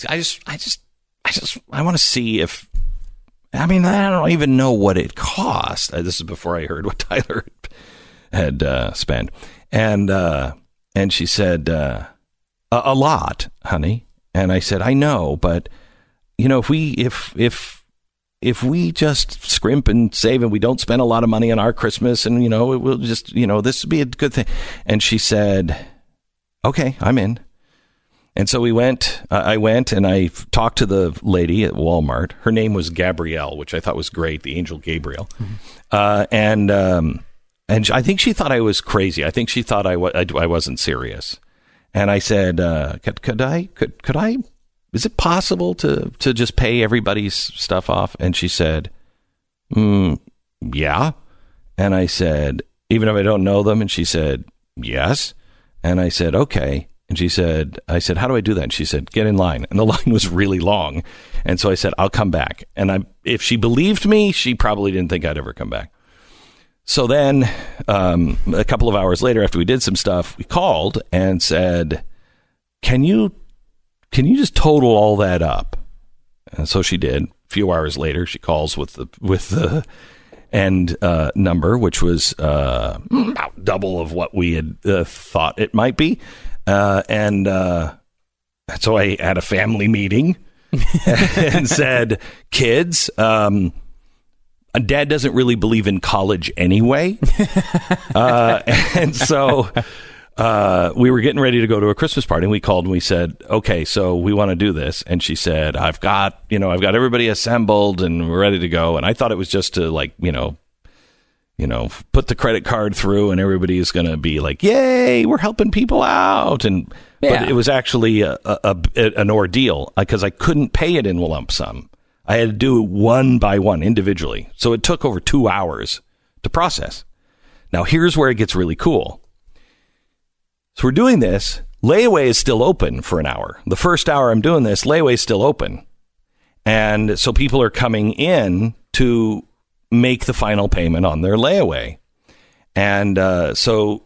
want to see if, I don't even know what it cost. This is before I heard what Tyler had spent. And she said, a lot, honey. And I said, "I know, but if we just scrimp and save and we don't spend a lot of money on our Christmas, and it will just, this would be a good thing." And she said, "Okay, I'm in." And so I went and I talked to the lady at Walmart. Her name was Gabrielle, which I thought was great, the angel Gabriel. Mm-hmm. And I think she thought I was crazy. I think she thought I wasn't serious. And I said, could I, is it possible to just pay everybody's stuff off? And she said, yeah. And I said, "Even if I don't know them?" And she said, "Yes." And I said, "Okay." And I said, "How do I do that?" And she said, "Get in line." And the line was really long. And so I said, "I'll come back." And if she believed me, she probably didn't think I'd ever come back. So then a couple of hours later, after we did some stuff, we called and said, can you just total all that up?" And so she did. A few hours later, she calls with the end number, which was about double of what we had thought it might be. And so I had a family meeting and said, "Kids, Dad doesn't really believe in college anyway." And so we were getting ready to go to a Christmas party, and we called and we said, "Okay, so we want to do this." And she said, I've got everybody assembled and we're ready to go. And I thought it was just to put the credit card through and everybody is going to be like, yay, we're helping people out. But it was actually an ordeal because I couldn't pay it in lump sum. I had to do it one by one individually. So it took over 2 hours to process. Now, here's where it gets really cool. So we're doing this. Layaway is still open for an hour. The first hour I'm doing this, layaway is still open. And so people are coming in to make the final payment on their layaway. And so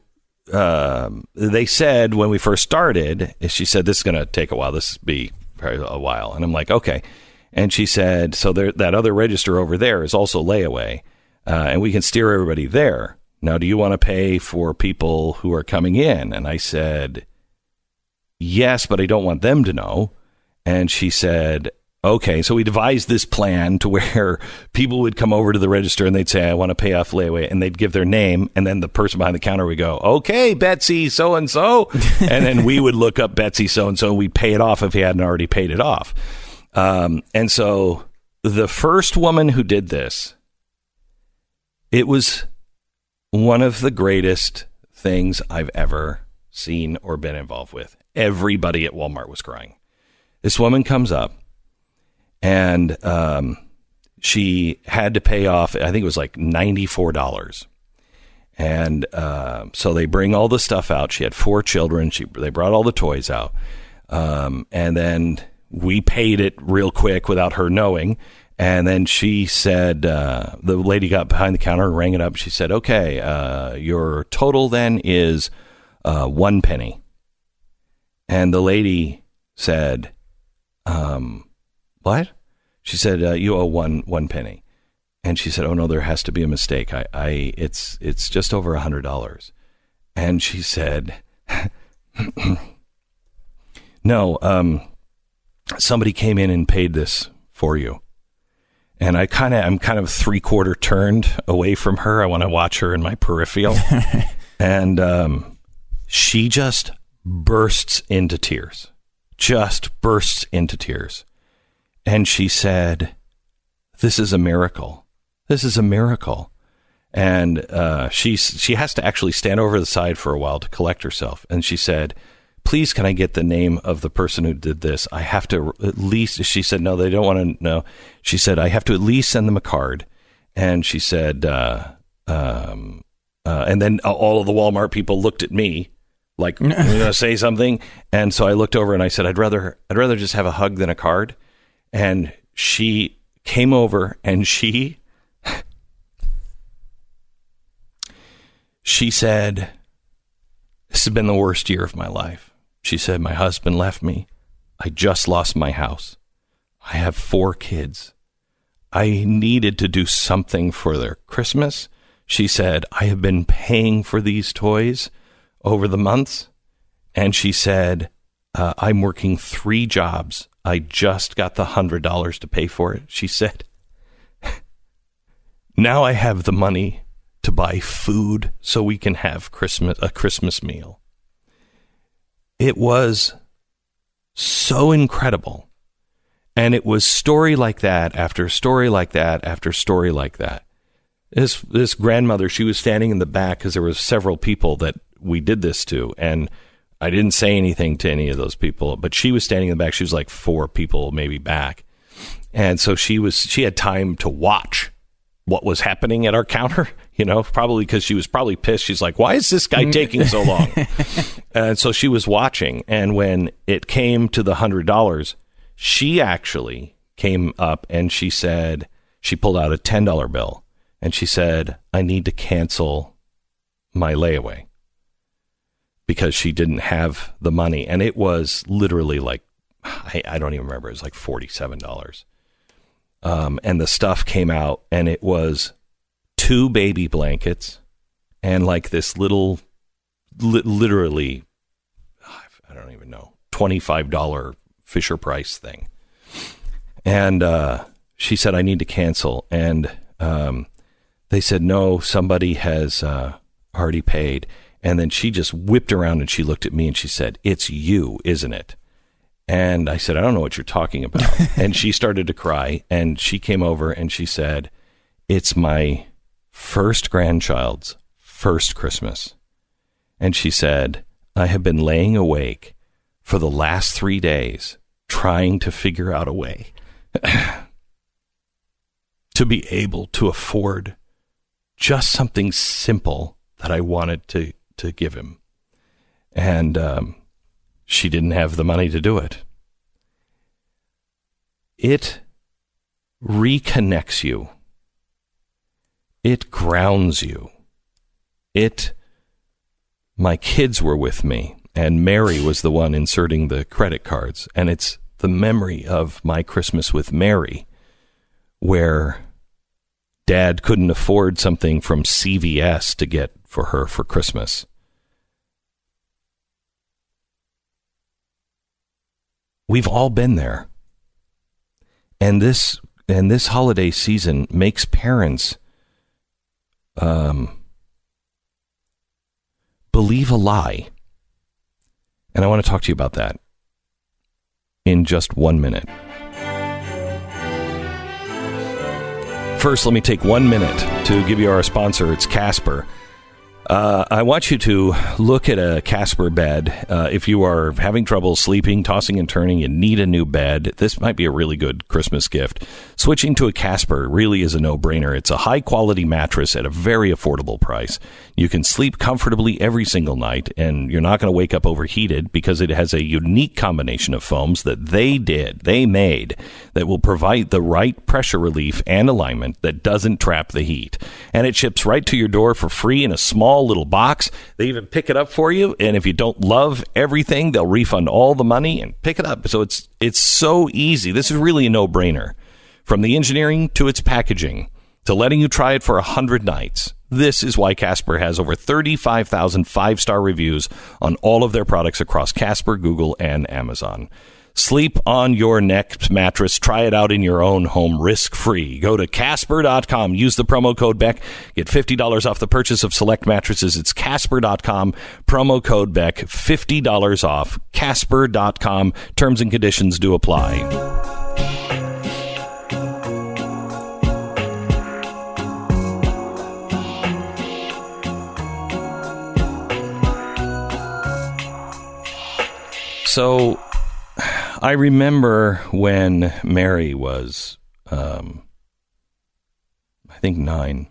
they said when we first started, she said, this is going to take a while. This will be probably a while. And I'm like, okay. And she said, so that other register over there is also layaway. And we can steer everybody there. Now, do you want to pay for people who are coming in? And I said, yes, but I don't want them to know. And she said, okay, so we devised this plan to where people would come over to the register and they'd say, I want to pay off layaway, and they'd give their name, and then the person behind the counter would go, okay, Betsy so-and-so, and then we would look up Betsy so-and-so, and we'd pay it off if he hadn't already paid it off. And so the first woman who did this, it was one of the greatest things I've ever seen or been involved with. Everybody at Walmart was crying. This woman comes up, and she had to pay off, I think it was like $94. And so they bring all the stuff out. She had 4 children. They brought all the toys out. And then we paid it real quick without her knowing. And then she said, the lady got behind the counter and rang it up. She said, okay, your total then is 1 penny. And the lady said, what? She said, you owe one penny. And she said, oh no, there has to be a mistake. It's just over $100. And she said, no, somebody came in and paid this for you. And I'm kind of 3/4 turned away from her. I want to watch her in my peripheral. And she just bursts into tears. And she said, this is a miracle. This is a miracle. And she has to actually stand over the side for a while to collect herself. And she said, please, can I get the name of the person who did this? I have to at least, she said, no, they don't want to know. She said, I have to at least send them a card. And she said, and then all of the Walmart people looked at me like, you're going to say something? And so I looked over and I said, I'd rather just have a hug than a card. And she came over and she said, this has been the worst year of my life. She said, my husband left me. I just lost my house. I have 4 kids. I needed to do something for their Christmas. She said, I have been paying for these toys over the months. And she said, I'm working 3 jobs. I just got the $100 to pay for it. She said, now I have the money to buy food so we can have a Christmas meal. It was so incredible. And it was story like that after story like that after story like that. This grandmother, she was standing in the back because there were several people that we did this to. And I didn't say anything to any of those people, but she was standing in the back. She was like 4 people maybe back. And so she had time to watch what was happening at our counter, probably because she was probably pissed. She's like, why is this guy taking so long? And so she was watching. And when it came to the $100, she actually came up and she said, she pulled out a $10 bill and she said, I need to cancel my layaway because she didn't have the money. And it was literally like, I don't even remember. It was like $47. And the stuff came out and it was 2 baby blankets and like this little, literally, I don't even know, $25 Fisher Price thing. And she said, I need to cancel. And they said, no, somebody has already paid. And then she just whipped around and she looked at me and she said, it's you, isn't it? And I said, I don't know what you're talking about. And she started to cry and she came over and she said, it's my first grandchild's first Christmas. And she said, I have been laying awake for the last 3 days trying to figure out a way to be able to afford just something simple that I wanted to give him. And she didn't have the money to do it. It reconnects you. It grounds you. My kids were with me, and Mary was the one inserting the credit cards, and it's the memory of my Christmas with Mary, where Dad couldn't afford something from CVS to get for her for Christmas. We've all been there. And this holiday season makes parents believe a lie. And I want to talk to you about that in just 1 minute. First, let me take 1 minute to give you our sponsor. It's Casper. I want you to look at a Casper bed. If you are having trouble sleeping, tossing and turning, and need a new bed, this might be a really good Christmas gift. Switching to a Casper really is a no-brainer. It's a high-quality mattress at a very affordable price. You can sleep comfortably every single night, and you're not going to wake up overheated because it has a unique combination of foams that they made, that will provide the right pressure relief and alignment that doesn't trap the heat. And it ships right to your door for free in a small little box. They even pick it up for you, and if you don't love everything, they'll refund all the money and pick it up. So it's so easy. This is really a no-brainer. From the engineering to its packaging to letting you try it for 100 nights. This is why Casper has over 35,000 five-star reviews on all of their products across Casper, Google, and Amazon. Sleep on your next mattress. Try it out in your own home risk-free. Go to Casper.com. Use the promo code Beck. Get $50 off the purchase of select mattresses. It's Casper.com. Promo code Beck. $50 off. Casper.com. Terms and conditions do apply. So I remember when Mary was, I think 9.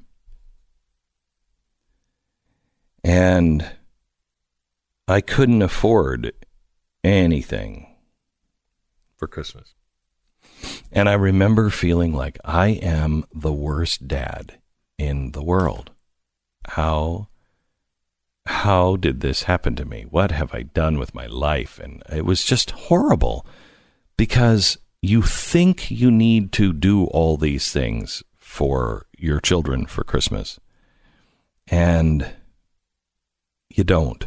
And I couldn't afford anything for Christmas. And I remember feeling like I am the worst dad in the world. How did this happen to me? What have I done with my life? And it was just horrible because you think you need to do all these things for your children for Christmas. And you don't.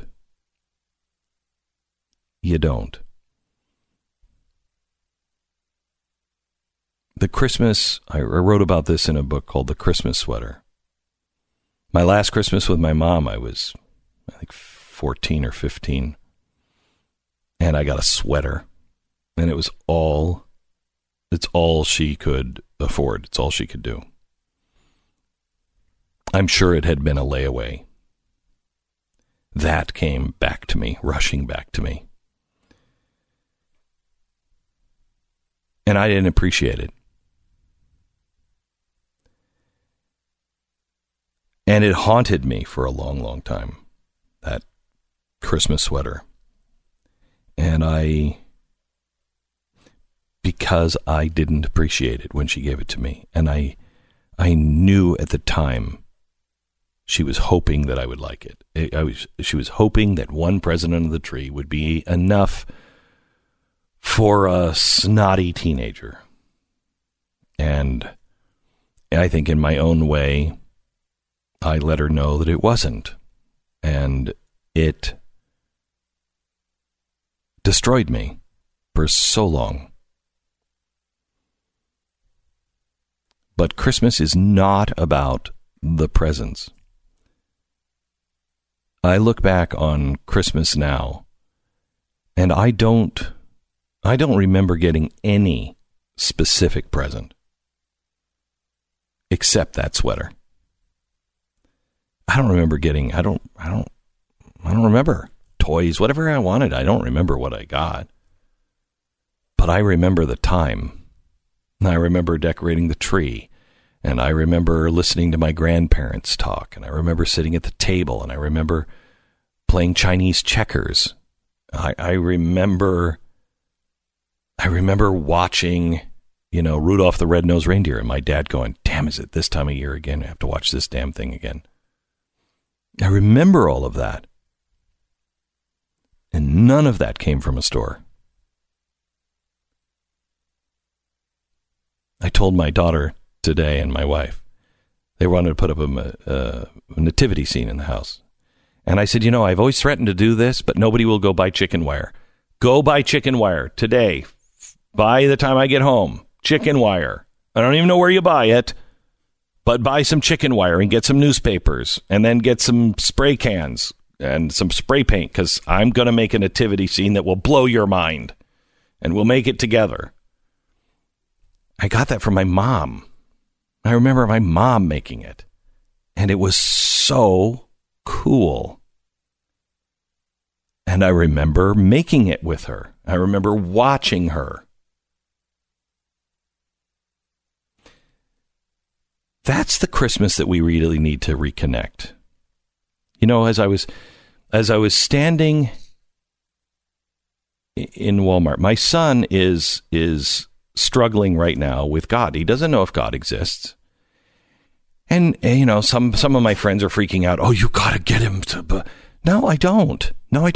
You don't. The Christmas, I wrote about this in a book called The Christmas Sweater. My last Christmas with my mom, I was, I think, 14 or 15. And I got a sweater. And it's all she could afford. It's all she could do. I'm sure it had been a layaway. That came back to me, rushing back to me. And I didn't appreciate it. And it haunted me for a long, long time, that Christmas sweater. And because I didn't appreciate it when she gave it to me. And I knew at the time she was hoping that I would like it. She was hoping that one present under the tree would be enough for a snotty teenager. And I think in my own way, I let her know that it wasn't. And it destroyed me for so long. But Christmas is not about the presents. I look back on Christmas now, and I don't remember getting any specific present except that sweater. I don't remember getting, I don't remember toys, whatever I wanted. I don't remember what I got. But I remember the time. And I remember decorating the tree. And I remember listening to my grandparents talk. And I remember sitting at the table. And I remember playing Chinese checkers. I remember watching, Rudolph the Red-Nosed Reindeer, and my dad going, damn, is it this time of year again? I have to watch this damn thing again. I remember all of that. And none of that came from a store. I told my daughter today and my wife, they wanted to put up a nativity scene in the house. And I said, I've always threatened to do this, but nobody will go buy chicken wire. Go buy chicken wire today. By the time I get home, chicken wire. I don't even know where you buy it, but buy some chicken wire and get some newspapers and then get some spray cans and some spray paint, because I'm going to make a nativity scene that will blow your mind, and we'll make it together. I got that from my mom. I remember my mom making it, and it was so cool. And I remember making it with her. I remember watching her. That's the Christmas that we really need to reconnect. As I was standing in Walmart, my son is struggling right now with God. He doesn't know if God exists. And some of my friends are freaking out. Oh, you got to get him to... No, I don't.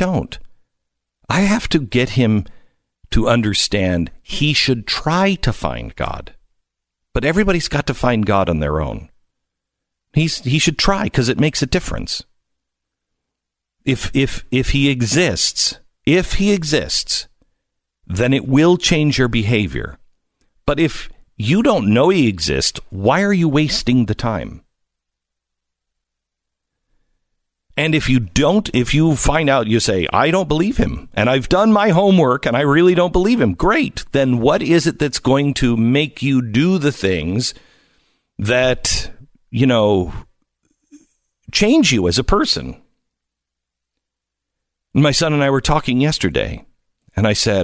I have to get him to understand he should try to find God. But everybody's got to find God on their own. He should try, because it makes a difference. If he exists, then it will change your behavior. But if you don't know he exists, why are you wasting the time? And if you find out, you say, I don't believe him, and I've done my homework, and I really don't believe him, great. Then what is it that's going to make you do the things that, change you as a person? My son and I were talking yesterday, and I said,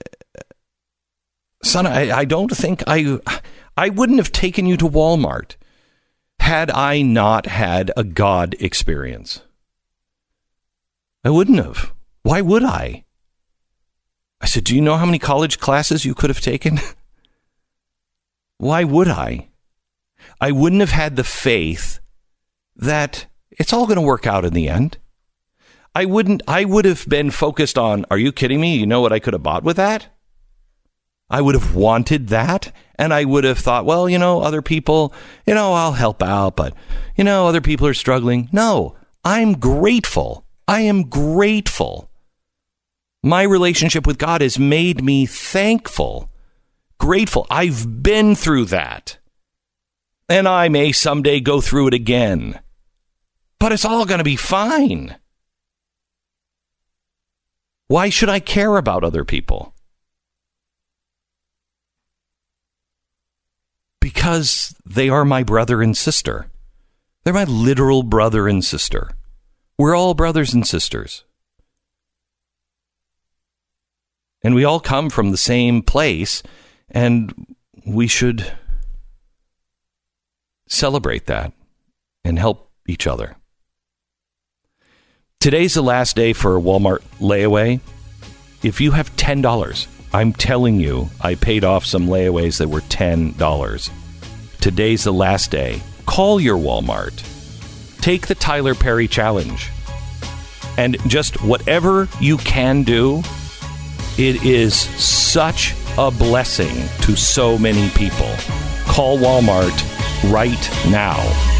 Son, I don't think I wouldn't have taken you to Walmart had I not had a God experience. I wouldn't have. Why would I? I said, do you know how many college classes you could have taken? Why would I? I wouldn't have had the faith that it's all going to work out in the end. I would have been focused on, are you kidding me? You know what I could have bought with that? I would have wanted that. And I would have thought, well, other people, I'll help out, but, other people are struggling. No, I'm grateful. I am grateful. My relationship with God has made me thankful, grateful. I've been through that. And I may someday go through it again. But it's all going to be fine. Why should I care about other people? Because they are my brother and sister. They're my literal brother and sister. We're all brothers and sisters. And we all come from the same place, and we should celebrate that and help each other. Today's the last day for Walmart layaway. If you have $10, I'm telling you, I paid off some layaways that were $10. Today's the last day. Call your Walmart. Take the Tyler Perry Challenge. And just whatever you can do, it is such a blessing to so many people. Call Walmart right now.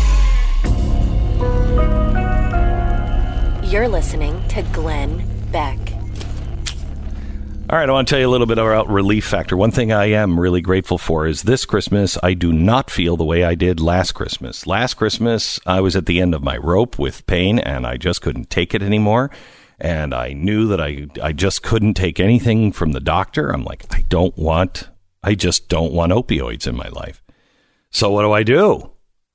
You're listening to Glenn Beck. All right, I want to tell you a little bit about Relief Factor. One thing I am really grateful for is this Christmas, I do not feel the way I did last Christmas. Last Christmas, I was at the end of my rope with pain, and I just couldn't take it anymore. And I knew that I just couldn't take anything from the doctor. I'm like, I just don't want opioids in my life. So what do?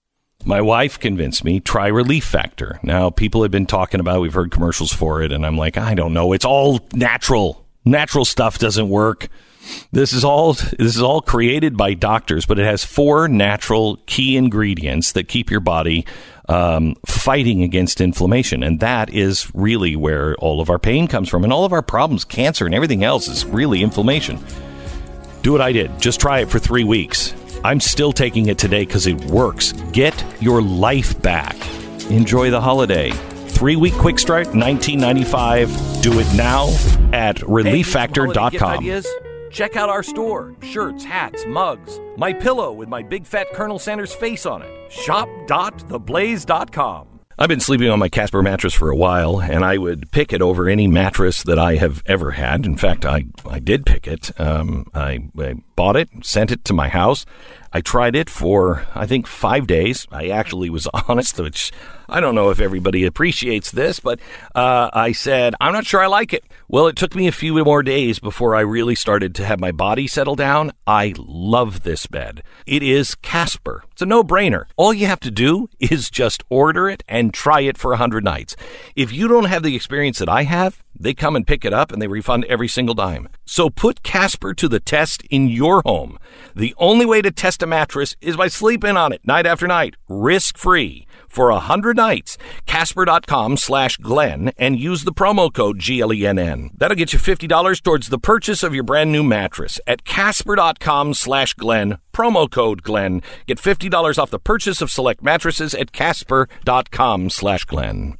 My wife convinced me, try Relief Factor. Now, people have been talking about, we've heard commercials for it, and I'm like, I don't know. It's all natural. Natural stuff doesn't work. This is all created by doctors, but it has 4 natural key ingredients that keep your body fighting against inflammation. And that is really where all of our pain comes from. And all of our problems, cancer and everything else, is really inflammation. Do what I did. Just try it for 3 weeks. I'm still taking it today because it works. Get your life back. Enjoy the holiday. 3-week quick start, $19.95. Do it now at ReliefFactor.com. Check out our store. Shirts, hats, mugs. My pillow with my big fat Colonel Sanders face on it. Shop.theblaze.com. I've been sleeping on my Casper mattress for a while, and I would pick it over any mattress that I have ever had. In fact, I did pick it. I bought it, sent it to my house. I tried it for, I think, 5 days. I actually was honest, which I don't know if everybody appreciates this, but I said, I'm not sure I like it. Well, it took me a few more days before I really started to have my body settle down. I love this bed. It is Casper. It's a no-brainer. All you have to do is just order it and try it for 100 nights. If you don't have the experience that I have, they come and pick it up and they refund every single dime. So put Casper to the test in your home. The only way to test a mattress is by sleeping on it night after night, risk-free. For 100 nights, Casper.com/Glenn and use the promo code GLENN. That'll get you $50 towards the purchase of your brand new mattress at Casper.com/Glenn, promo code Glenn. Get $50 off the purchase of select mattresses at Casper.com/Glenn.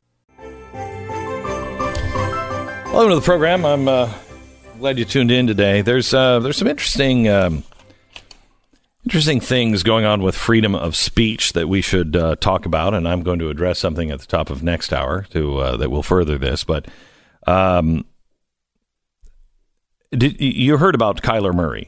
Welcome to the program. I'm glad you tuned in today. There's some interesting things going on with freedom of speech that we should talk about, and I'm going to address something at the top of next hour that will further this. But you heard about Kyler Murray?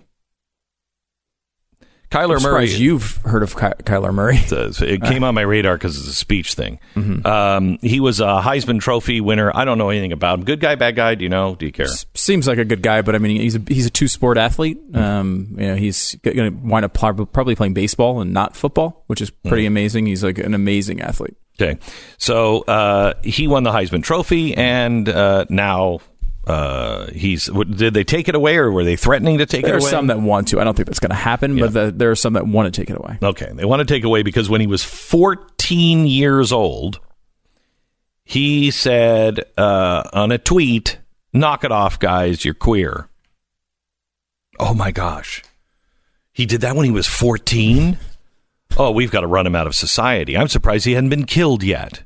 Kyler Murray. You've heard of Kyler Murray? It came on my radar because it's a speech thing. Mm-hmm. He was a Heisman Trophy winner. I don't know anything about him. Good guy, bad guy? Do you know? Do you care? Seems like a good guy, but I mean, he's a 2-sport athlete. He's going to wind up probably playing baseball and not football, which is pretty amazing. He's like an amazing athlete. Okay, so he won the Heisman Trophy, and now. Did they take it away, or were they threatening to take it away? There are some that want to. I don't think that's going to happen, but there are some that want to take it away. Okay, they want to take it away because when he was 14 years old, he said on a tweet, "Knock it off, guys, you're queer." Oh my gosh. He did that when he was 14? Oh, we've got to run him out of society. I'm surprised he hadn't been killed yet.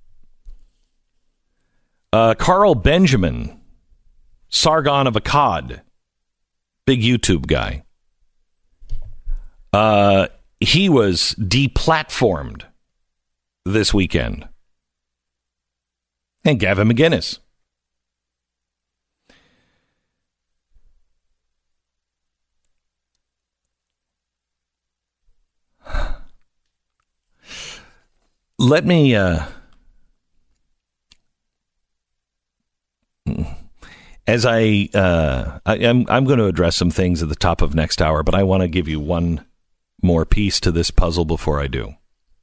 Carl Benjamin, Sargon of Akkad, big YouTube guy. He was deplatformed this weekend. And Gavin McInnes. Let me as I'm going to address some things at the top of next hour, but I want to give you one more piece to this puzzle before I do.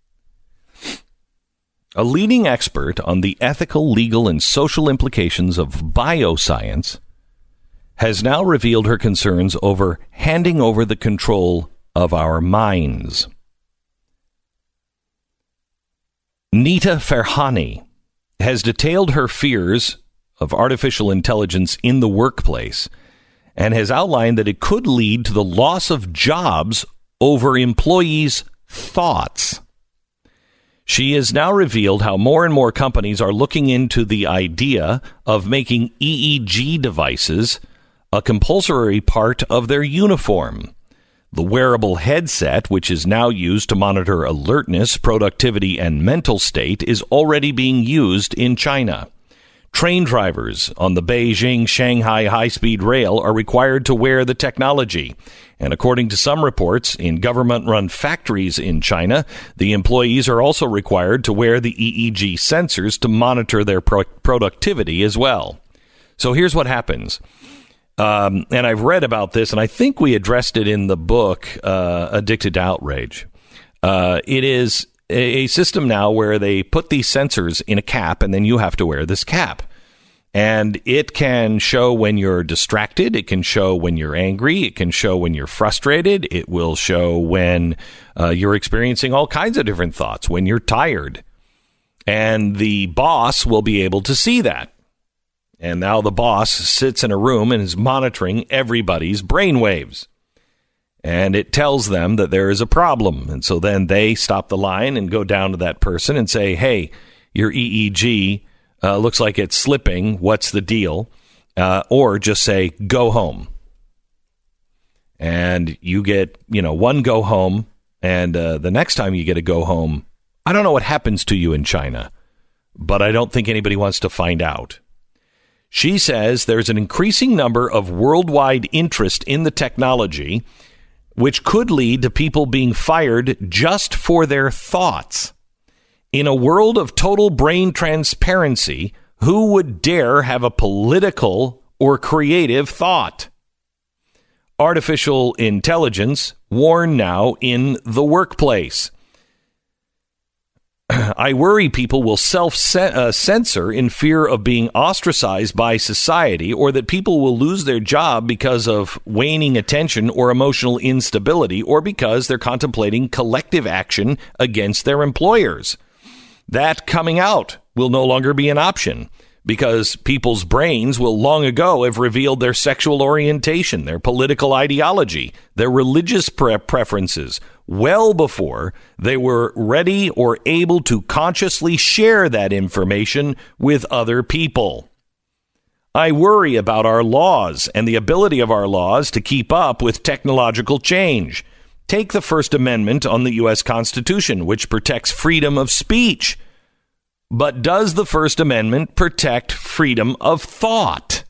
A leading expert on the ethical, legal, and social implications of bioscience has now revealed her concerns over handing over the control of our minds. Nita Farhani has detailed her fears of artificial intelligence in the workplace and has outlined that it could lead to the loss of jobs over employees' thoughts. She has now revealed how more and more companies are looking into the idea of making EEG devices a compulsory part of their uniform. The wearable headset, which is now used to monitor alertness, productivity, and mental state, is already being used in China. Train drivers on the Beijing-Shanghai high-speed rail are required to wear the technology. And according to some reports, in government-run factories in China, the employees are also required to wear the EEG sensors to monitor their productivity as well. So here's what happens. And I've read about this, and I think we addressed it in the book, Addicted to Outrage. It is a system now where they put these sensors in a cap, and then you have to wear this cap. And it can show when you're distracted. It can show when you're angry. It can show when you're frustrated. It will show when you're experiencing all kinds of different thoughts, when you're tired. And the boss will be able to see that. And now the boss sits in a room and is monitoring everybody's brainwaves. And it tells them that there is a problem. And so then they stop the line and go down to that person and say, hey, your EEG looks like it's slipping. What's the deal? Or just say, go home. And you get, one go home. And the next time you get a go home, I don't know what happens to you in China, but I don't think anybody wants to find out. She says there's an increasing number of worldwide interest in the technology, which could lead to people being fired just for their thoughts. In a world of total brain transparency, who would dare have a political or creative thought? Artificial intelligence worn now in the workplace. I worry people will self-censor in fear of being ostracized by society, or that people will lose their job because of waning attention or emotional instability, or because they're contemplating collective action against their employers. That coming out will no longer be an option, because people's brains will long ago have revealed their sexual orientation, their political ideology, their religious preferences, well before they were ready or able to consciously share that information with other people. I worry about our laws and the ability of our laws to keep up with technological change. Take the First Amendment on the U.S. Constitution, which protects freedom of speech. But does the First Amendment protect freedom of thought?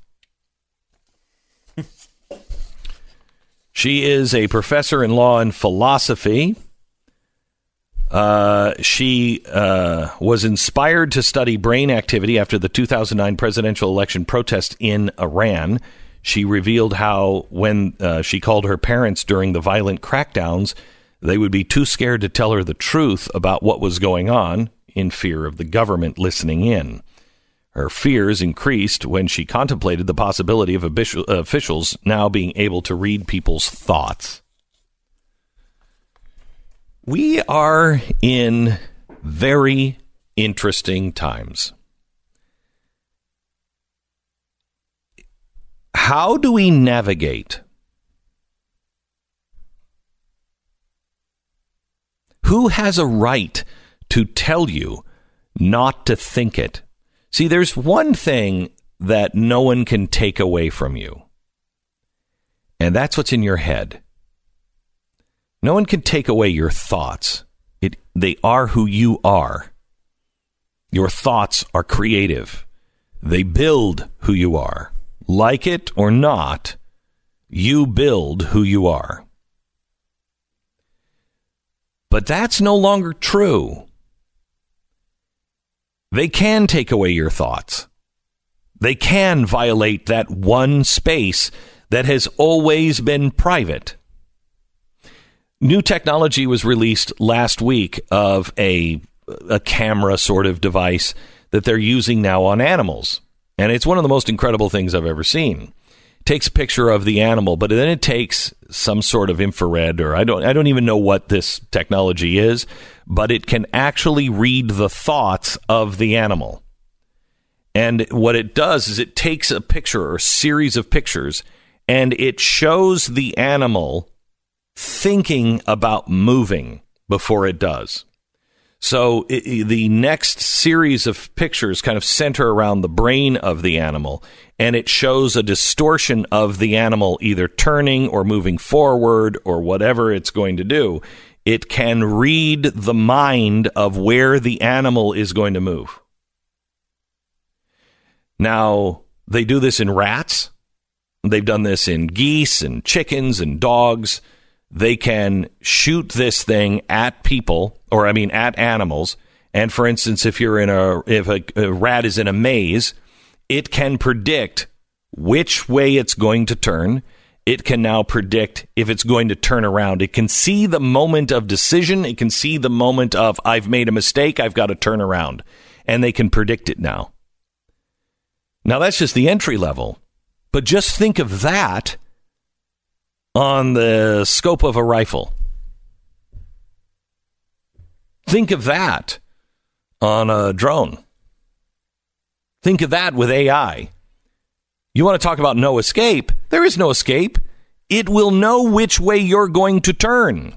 She is a professor in law and philosophy. She was inspired to study brain activity after the 2009 presidential election protest in Iran. She revealed how when she called her parents during the violent crackdowns, they would be too scared to tell her the truth about what was going on in fear of the government listening in. Her fears increased when she contemplated the possibility of officials now being able to read people's thoughts. We are in very interesting times. How do we navigate? Who has a right to tell you not to think it? See, there's one thing that no one can take away from you, and that's what's in your head. No one can take away your thoughts. They are who you are. Your thoughts are creative. They build who you are. Like it or not, you build who you are. But that's no longer true. They can take away your thoughts. They can violate that one space that has always been private. New technology was released last week of a camera sort of device that they're using now on animals. And it's one of the most incredible things I've ever seen. It takes a picture of the animal, but then it takes some sort of infrared, or I don't even know what this technology is, but it can actually read the thoughts of the animal. And what it does is it takes a picture or a series of pictures, and it shows the animal thinking about moving before it does. So the next series of pictures kind of center around the brain of the animal, and it shows a distortion of the animal either turning or moving forward or whatever it's going to do. It can read the mind of where the animal is going to move. Now, they do this in rats. They've done this in geese and chickens and dogs. They can shoot this thing at people, at animals. And for instance, if a rat is in a maze, it can predict which way it's going to turn, it can now predict if it's going to turn around. It can see the moment of decision. It can see the moment of, I've made a mistake, I've got to turn around. And they can predict it now. Now, that's just the entry level. But just think of that on the scope of a rifle. Think of that on a drone. Think of that with AI. You want to talk about no escape? There is no escape. It will know which way you're going to turn.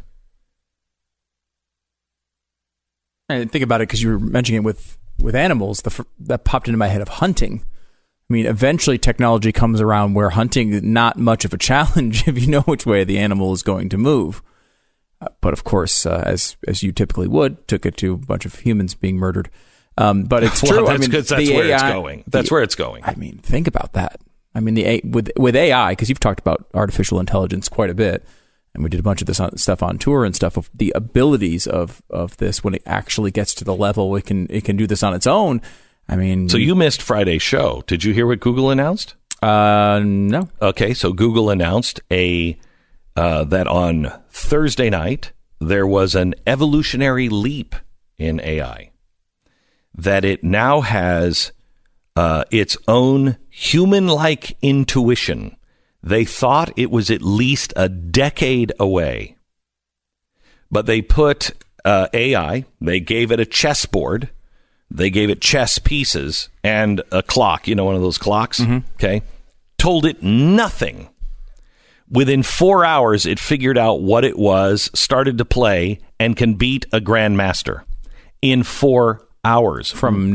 I didn't think about it because you were mentioning it with animals. That popped into my head of hunting. I mean, eventually technology comes around where hunting is not much of a challenge if you know which way the animal is going to move. But of course, as you typically would, took it to a bunch of humans being murdered. But it's true. That's where it's going. That's where it's going. I mean, think about that. I mean, with AI, because you've talked about artificial intelligence quite a bit, and we did a bunch of this stuff on tour and stuff, of the abilities of this when it actually gets to the level it can do this on its own. I mean, so you missed Friday's show. Did you hear what Google announced? No. Okay, so Google announced that on Thursday night there was an evolutionary leap in AI. That it now has its own human-like intuition. They thought it was at least a decade away. But they put AI, they gave it a chessboard, they gave it chess pieces and a clock, one of those clocks, okay? Told it nothing. Within 4 hours, it figured out what it was, started to play, and can beat a grandmaster in 4 hours.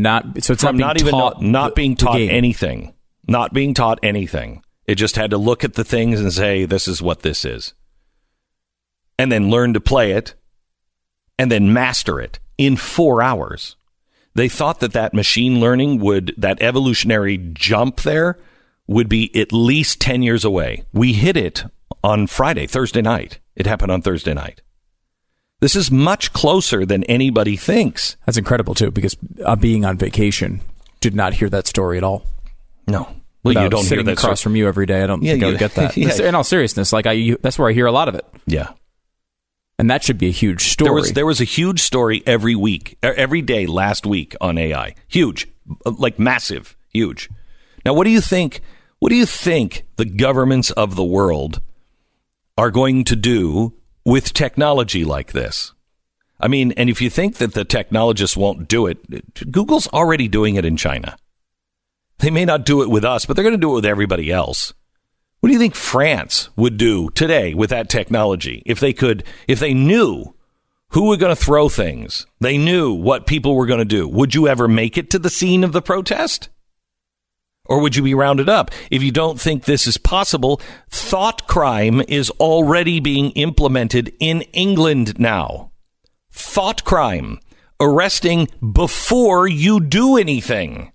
Not being taught anything. Not being taught anything. It just had to look at the things and say, this is what this is. And then learn to play it, and then master it in 4 hours. They thought that machine learning that evolutionary jump there would be at least 10 years away. We hit it on Thursday night. It happened on Thursday night. This is much closer than anybody thinks. That's incredible, too, because being on vacation, did not hear that story at all. No. Well, you don't sitting hear that across from you every day. I don't think I would get that. Yeah. In all seriousness, that's where I hear a lot of it. Yeah. And that should be a huge story. There was a huge story every day last week on AI. Huge. Like massive. Huge. Now, what do you think the governments of the world are going to do with technology like this? I mean, and if you think that the technologists won't do it, Google's already doing it in China. They may not do it with us, but they're going to do it with everybody else. What do you think France would do today with that technology? If they knew who were going to throw things, they knew what people were going to do. Would you ever make it to the scene of the protest? Or would you be rounded up? If you don't think this is possible, thought crime is already being implemented in England now. Thought crime. Arresting before you do anything.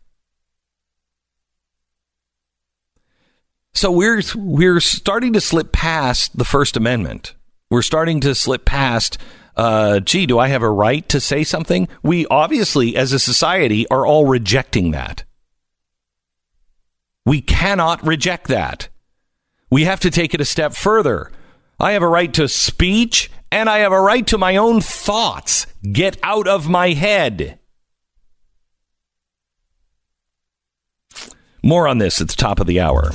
So we're starting to slip past the First Amendment. We're starting to slip past, do I have a right to say something? We obviously, as a society, are all rejecting that. We cannot reject that. We have to take it a step further. I have a right to speech, and I have a right to my own thoughts. Get out of my head. More on this at the top of the hour.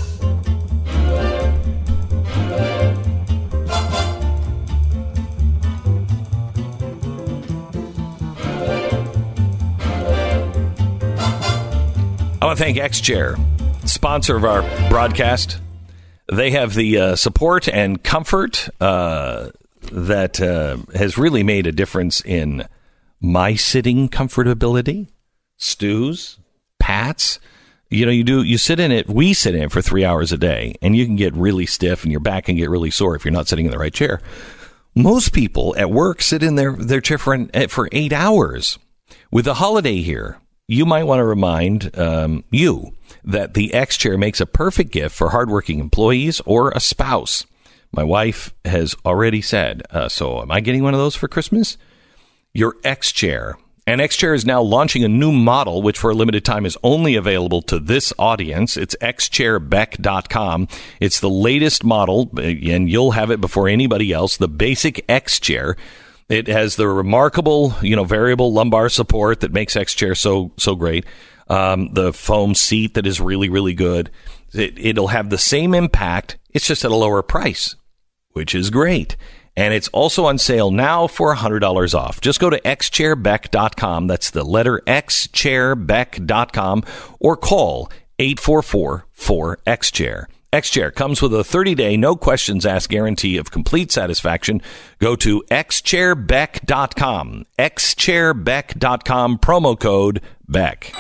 I want to thank X-Chair, sponsor of our broadcast. They have the support and comfort that has really made a difference in my sitting comfortability. Stu's, Pat's. You sit in it. We sit in it for 3 hours a day, and you can get really stiff, and your back can get really sore if you're not sitting in the right chair. Most people at work sit in their chair for 8 hours. With the holiday here, you might want to remind you that the X-Chair makes a perfect gift for hardworking employees or a spouse. My wife has already said, so am I getting one of those for Christmas? Your X-Chair. And X-Chair is now launching a new model, which for a limited time is only available to this audience. It's xchairbeck.com. It's the latest model, and you'll have it before anybody else, the basic X-Chair. It has the remarkable, variable lumbar support that makes X-Chair so great. The foam seat that is really, really good. It'll have the same impact. It's just at a lower price, which is great. And it's also on sale now for $100 off. Just go to xchairbeck.com. That's the letter xchairbeck.com, or call 844-4XChair. X-Chair comes with a 30-day, no questions asked guarantee of complete satisfaction. Go to xchairbeck.com. xchairbeck.com, promo code BECK.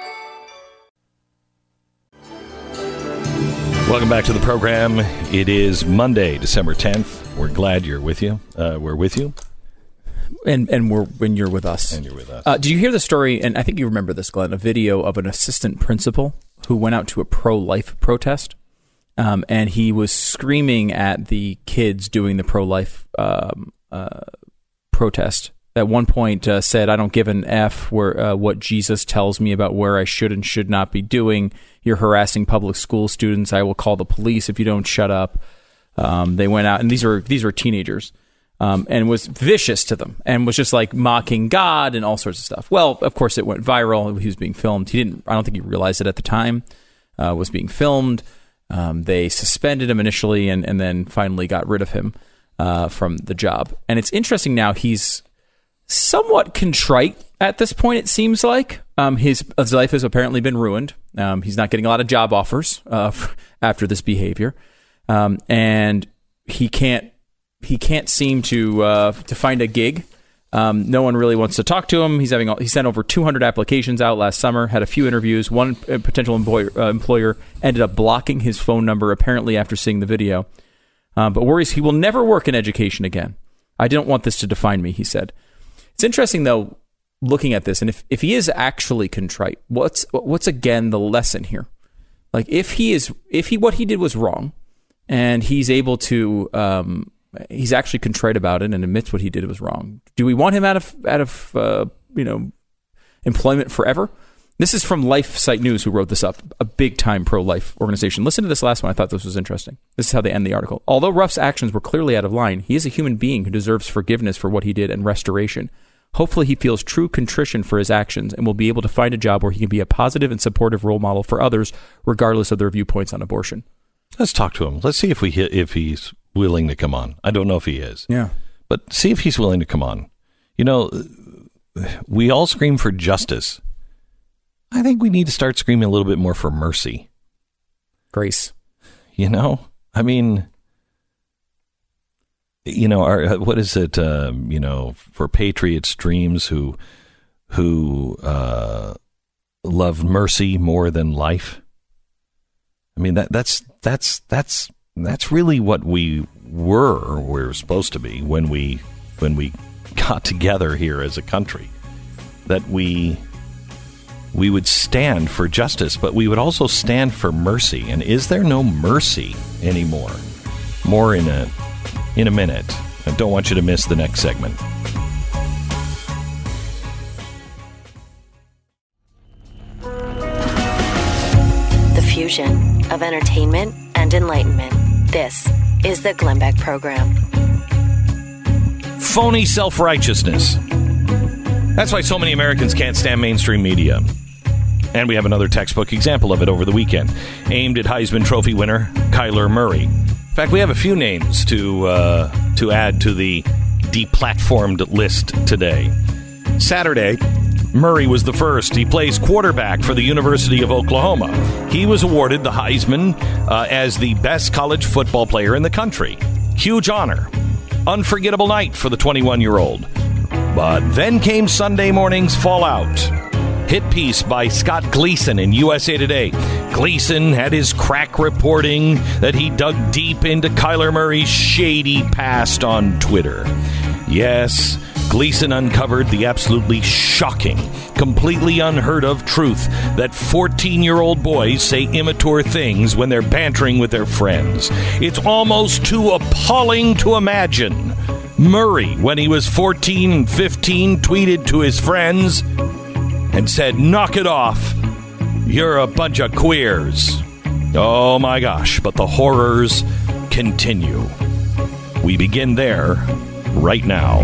Welcome back to the program. It is Monday, December 10th. We're glad you're with you. We're with you. And when you're with us. And you're with us. Did you hear the story, and I think you remember this, Glenn, a video of an assistant principal who went out to a pro-life protest, and he was screaming at the kids doing the pro-life protest. At one point said, "I don't give an F what Jesus tells me about where I should and should not be doing. You're harassing public school students. I will call the police if you don't shut up." They went out, and these are teenagers, and was vicious to them, and was just like mocking God and all sorts of stuff. Well, of course, it went viral. He was being filmed. I don't think he realized it at the time. Was being filmed. They suspended him initially, and then finally got rid of him from the job. And it's interesting now. He's somewhat contrite at this point, it seems like. His life has apparently been ruined. He's not getting a lot of job offers after this behavior. And he can't seem to find a gig. No one really wants to talk to him. He sent over 200 applications out last summer, had a few interviews. One potential employer ended up blocking his phone number, apparently after seeing the video. But worries he will never work in education again. "I don't want this to define me," he said. It's interesting, though, looking at this, and if he is actually contrite, what's again the lesson here? Like, if what he did was wrong, and he's able to, he's actually contrite about it and admits what he did was wrong, do we want him out of employment forever? This is from LifeSite News, who wrote this up, a big-time pro-life organization. Listen to this last one. I thought this was interesting. This is how they end the article. "Although Ruff's actions were clearly out of line, he is a human being who deserves forgiveness for what he did and restoration. Hopefully he feels true contrition for his actions and will be able to find a job where he can be a positive and supportive role model for others, regardless of their viewpoints on abortion." Let's talk to him. Let's see if he's willing to come on. I don't know if he is. Yeah. But see if he's willing to come on. We all scream for justice. I think we need to start screaming a little bit more for mercy. Grace. I mean, what is it, for patriots' dreams who love mercy more than life. I mean, that's really what we're supposed to be when we got together here as a country, that we would stand for justice, but we would also stand for mercy. And is there no mercy anymore? More in a minute. I don't want you to miss the next segment. The fusion of entertainment and enlightenment. This is the Glenn Beck Program. Phony self-righteousness. That's why so many Americans can't stand mainstream media. And we have another textbook example of it over the weekend, aimed at Heisman Trophy winner Kyler Murray. In fact, we have a few names to add to the deplatformed list today. Saturday, Murray was the first. He plays quarterback for the University of Oklahoma. He was awarded the Heisman as the best college football player in the country. Huge honor. Unforgettable night for the 21-year-old. But then came Sunday morning's fallout. Hit piece by Scott Gleason in USA Today. Gleason had his crack reporting that he dug deep into Kyler Murray's shady past on Twitter. Yes, Gleason uncovered the absolutely shocking, completely unheard of truth that 14-year-old boys say immature things when they're bantering with their friends. It's almost too appalling to imagine. Murray, when he was 14 and 15, tweeted to his friends and said, "Knock it off. You're a bunch of queers." Oh my gosh, but the horrors continue. We begin there right now.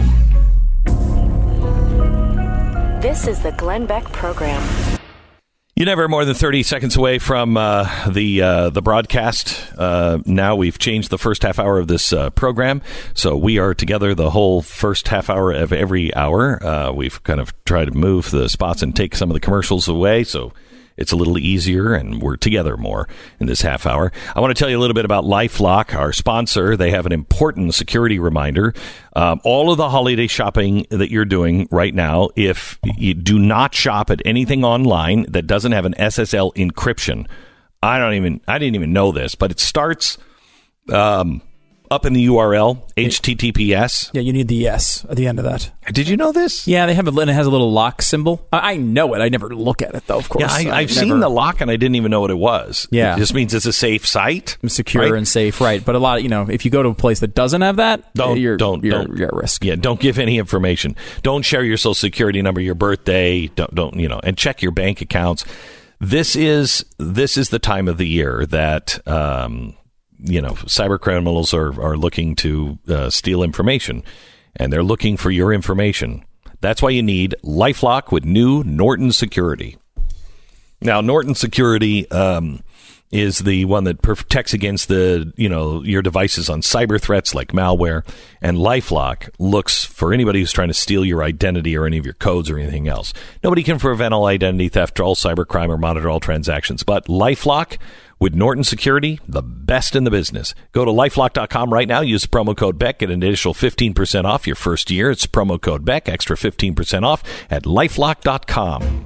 This is the Glenn Beck Program. You're never more than 30 seconds away from the broadcast. Now we've changed the first half hour of this program, so we are together the whole first half hour of every hour. We've kind of tried to move the spots and take some of the commercials away, so it's a little easier, and we're together more in this half hour. I want to tell you a little bit about LifeLock, our sponsor. They have an important security reminder. All of the holiday shopping that you're doing right now, if you do not shop at anything online that doesn't have an SSL encryption, I didn't even know this, but it starts up in the URL, HTTPS. Yeah, you need the S at the end of that. Did you know this? Yeah, they have it has a little lock symbol. I know it. I never look at it, though, of course. Yeah, I've seen the lock, and I didn't even know what it was. Yeah. It just means it's a safe site. Secure, right? And safe, right. But a lot of, if you go to a place that doesn't have that, you're at risk. Yeah, don't give any information. Don't share your social security number, your birthday, don't and check your bank accounts. This is the time of the year that cyber criminals are looking to steal information, and they're looking for your information. That's why you need LifeLock with new Norton Security. Now, Norton Security is the one that protects against your devices on cyber threats like malware, and LifeLock looks for anybody who's trying to steal your identity or any of your codes or anything else. Nobody can prevent all identity theft, all cybercrime, or monitor all transactions, but LifeLock with Norton Security, the best in the business. Go to LifeLock.com right now. Use promo code Beck. Get an additional 15% off your first year. It's promo code Beck. Extra 15% off at LifeLock.com.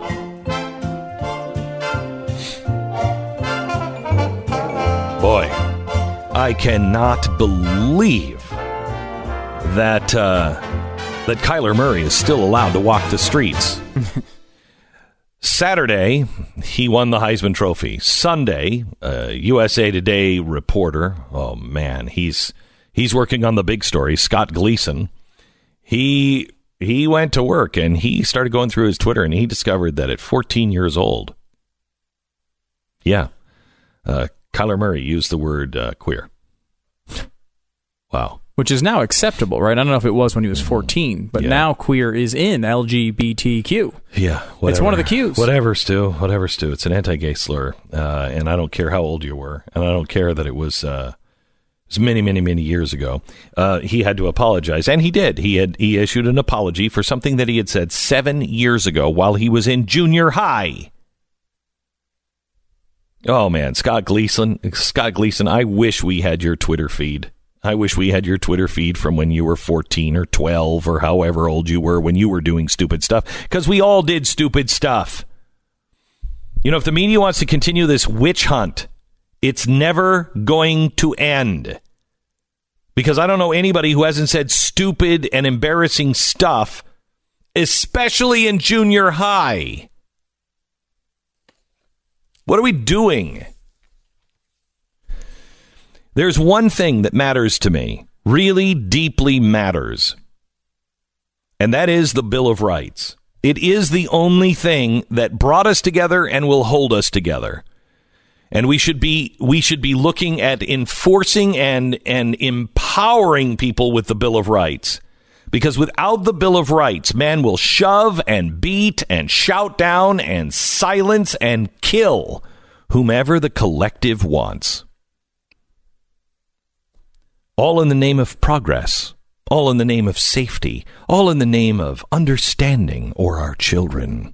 Boy, I cannot believe that Kyler Murray is still allowed to walk the streets. Saturday, he won the Heisman Trophy. Sunday, USA Today reporter, oh man, he's working on the big story, Scott Gleason. He went to work and he started going through his Twitter, and he discovered that at 14 years old, Kyler Murray used the word queer. Wow. Which is now acceptable, right? I don't know if it was when he was 14, but now queer is in LGBTQ. Yeah. Whatever. It's one of the Qs. Whatever, Stu. It's an anti-gay slur. And I don't care how old you were. And I don't care that it was many, many, many years ago. He had to apologize. And he did. He issued an apology for something that he had said 7 years ago while he was in junior high. Oh, man. Scott Gleason, I wish we had your Twitter feed. I wish we had your Twitter feed from when you were 14 or 12 or however old you were when you were doing stupid stuff, because we all did stupid stuff. If the media wants to continue this witch hunt, it's never going to end, because I don't know anybody who hasn't said stupid and embarrassing stuff, especially in junior high. What are we doing? There's one thing that matters to me, really deeply matters, and that is the Bill of Rights. It is the only thing that brought us together and will hold us together. And we should be looking at enforcing and empowering people with the Bill of Rights. Because without the Bill of Rights, man will shove and beat and shout down and silence and kill whomever the collective wants. All in the name of progress, all in the name of safety, all in the name of understanding or our children.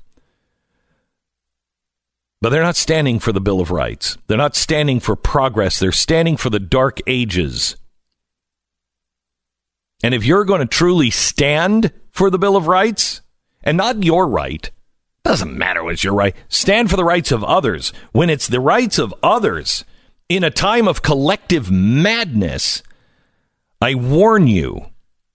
But they're not standing for the Bill of Rights. They're not standing for progress. They're standing for the dark ages. And if you're going to truly stand for the Bill of Rights, and not your right, doesn't matter what's your right, stand for the rights of others. When it's the rights of others in a time of collective madness, I warn you,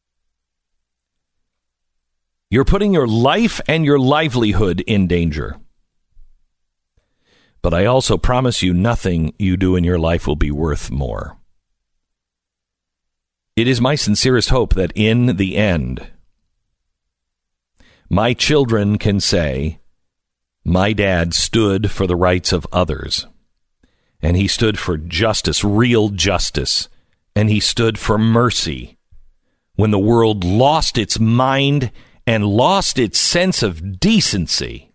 you're putting your life and your livelihood in danger. But I also promise you nothing you do in your life will be worth more. It is my sincerest hope that in the end, my children can say, my dad stood for the rights of others, and he stood for justice, real justice, and he stood for mercy when the world lost its mind and lost its sense of decency.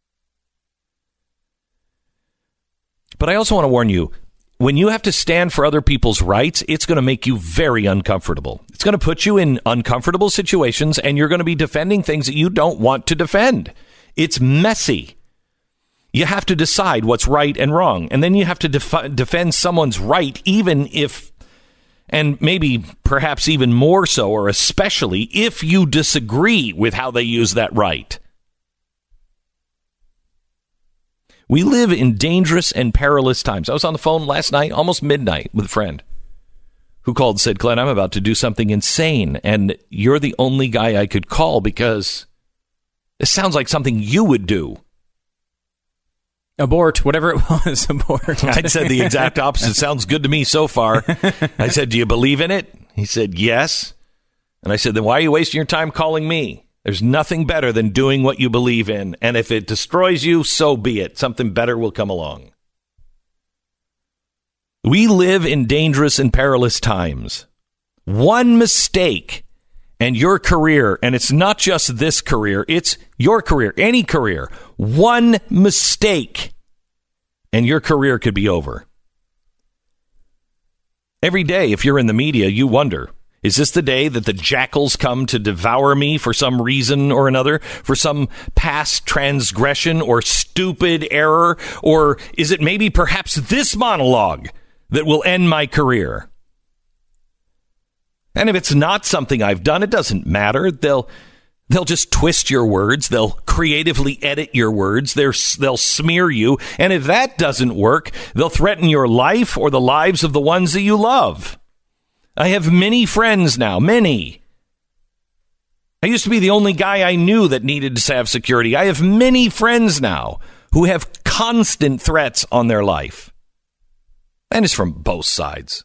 But I also want to warn you, when you have to stand for other people's rights, it's going to make you very uncomfortable. It's going to put you in uncomfortable situations, and you're going to be defending things that you don't want to defend. It's messy. You have to decide what's right and wrong, and then you have to defend someone's right, even if, and maybe perhaps even more so, or especially if you disagree with how they use that right. We live in dangerous and perilous times. I was on the phone last night, almost midnight, with a friend who called and said, Glenn, I'm about to do something insane, and you're the only guy I could call because this sounds like something you would do. Abort, whatever it was, abort. I said the exact opposite. Sounds good to me so far. I said, do you believe in it? He said, yes. And I said, then why are you wasting your time calling me? There's nothing better than doing what you believe in. And if it destroys you, so be it. Something better will come along. We live in dangerous and perilous times. One mistake and your career, and it's not just this career, it's your career, any career. One mistake and your career could be over. Every day, if you're in the media, you wonder, is this the day that the jackals come to devour me for some reason or another, for some past transgression or stupid error? Or is it maybe perhaps this monologue that will end my career? And if it's not something I've done, it doesn't matter. They'll just twist your words. They'll creatively edit your words. They'll smear you. And if that doesn't work, they'll threaten your life or the lives of the ones that you love. I have many friends now, many. I used to be the only guy I knew that needed to have security. I have many friends now who have constant threats on their life. And it's from both sides.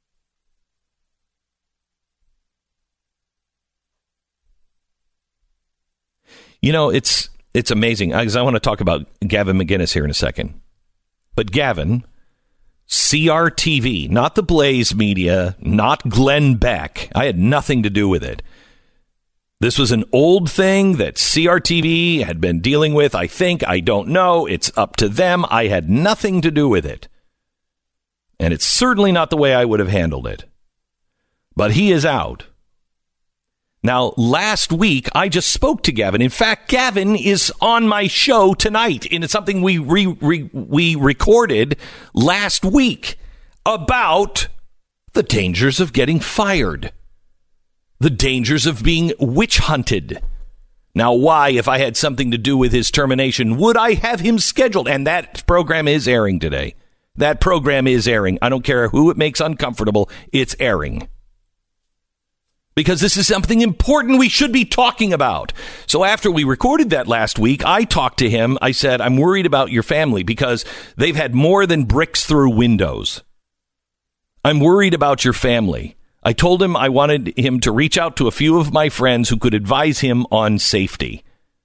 You know, it's amazing, because I want to talk about Gavin McInnes here in a second. But Gavin, CRTV, not the Blaze Media, not Glenn Beck. I had nothing to do with it. This was an old thing that CRTV had been dealing with, I think. I don't know. It's up to them. I had nothing to do with it. And it's certainly not the way I would have handled it. But he is out. Now, last week, I just spoke to Gavin. In fact, Gavin is on my show tonight, and it's something we recorded last week about the dangers of getting fired, the dangers of being witch hunted. Now, why, if I had something to do with his termination, would I have him scheduled? And that program is airing today. That program is airing. I don't care who it makes uncomfortable. It's airing. Because this is something important we should be talking about. So after we recorded that last week, I talked to him. I said, I'm worried about your family because they've had more than bricks through windows. I'm worried about your family. I told him I wanted him to reach out to a few of my friends who could advise him on safety.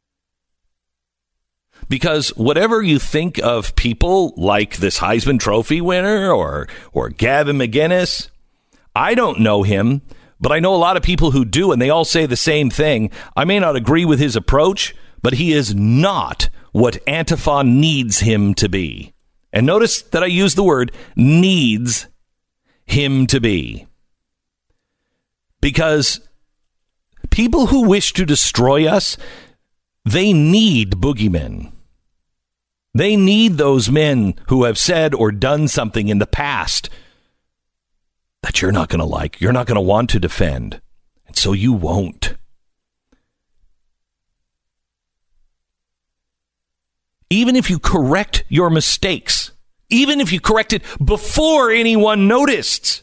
Because whatever you think of people like this Heisman Trophy winner or Gavin McInnes, I don't know him. But I know a lot of people who do, and they all say the same thing. I may not agree with his approach, but he is not what Antifa needs him to be. And notice that I use the word needs him to be. Because people who wish to destroy us, they need boogeymen. They need those men who have said or done something in the past that you're not going to like, you're not going to want to defend, and so you won't. Even if you correct your mistakes, even if you correct it before anyone noticed,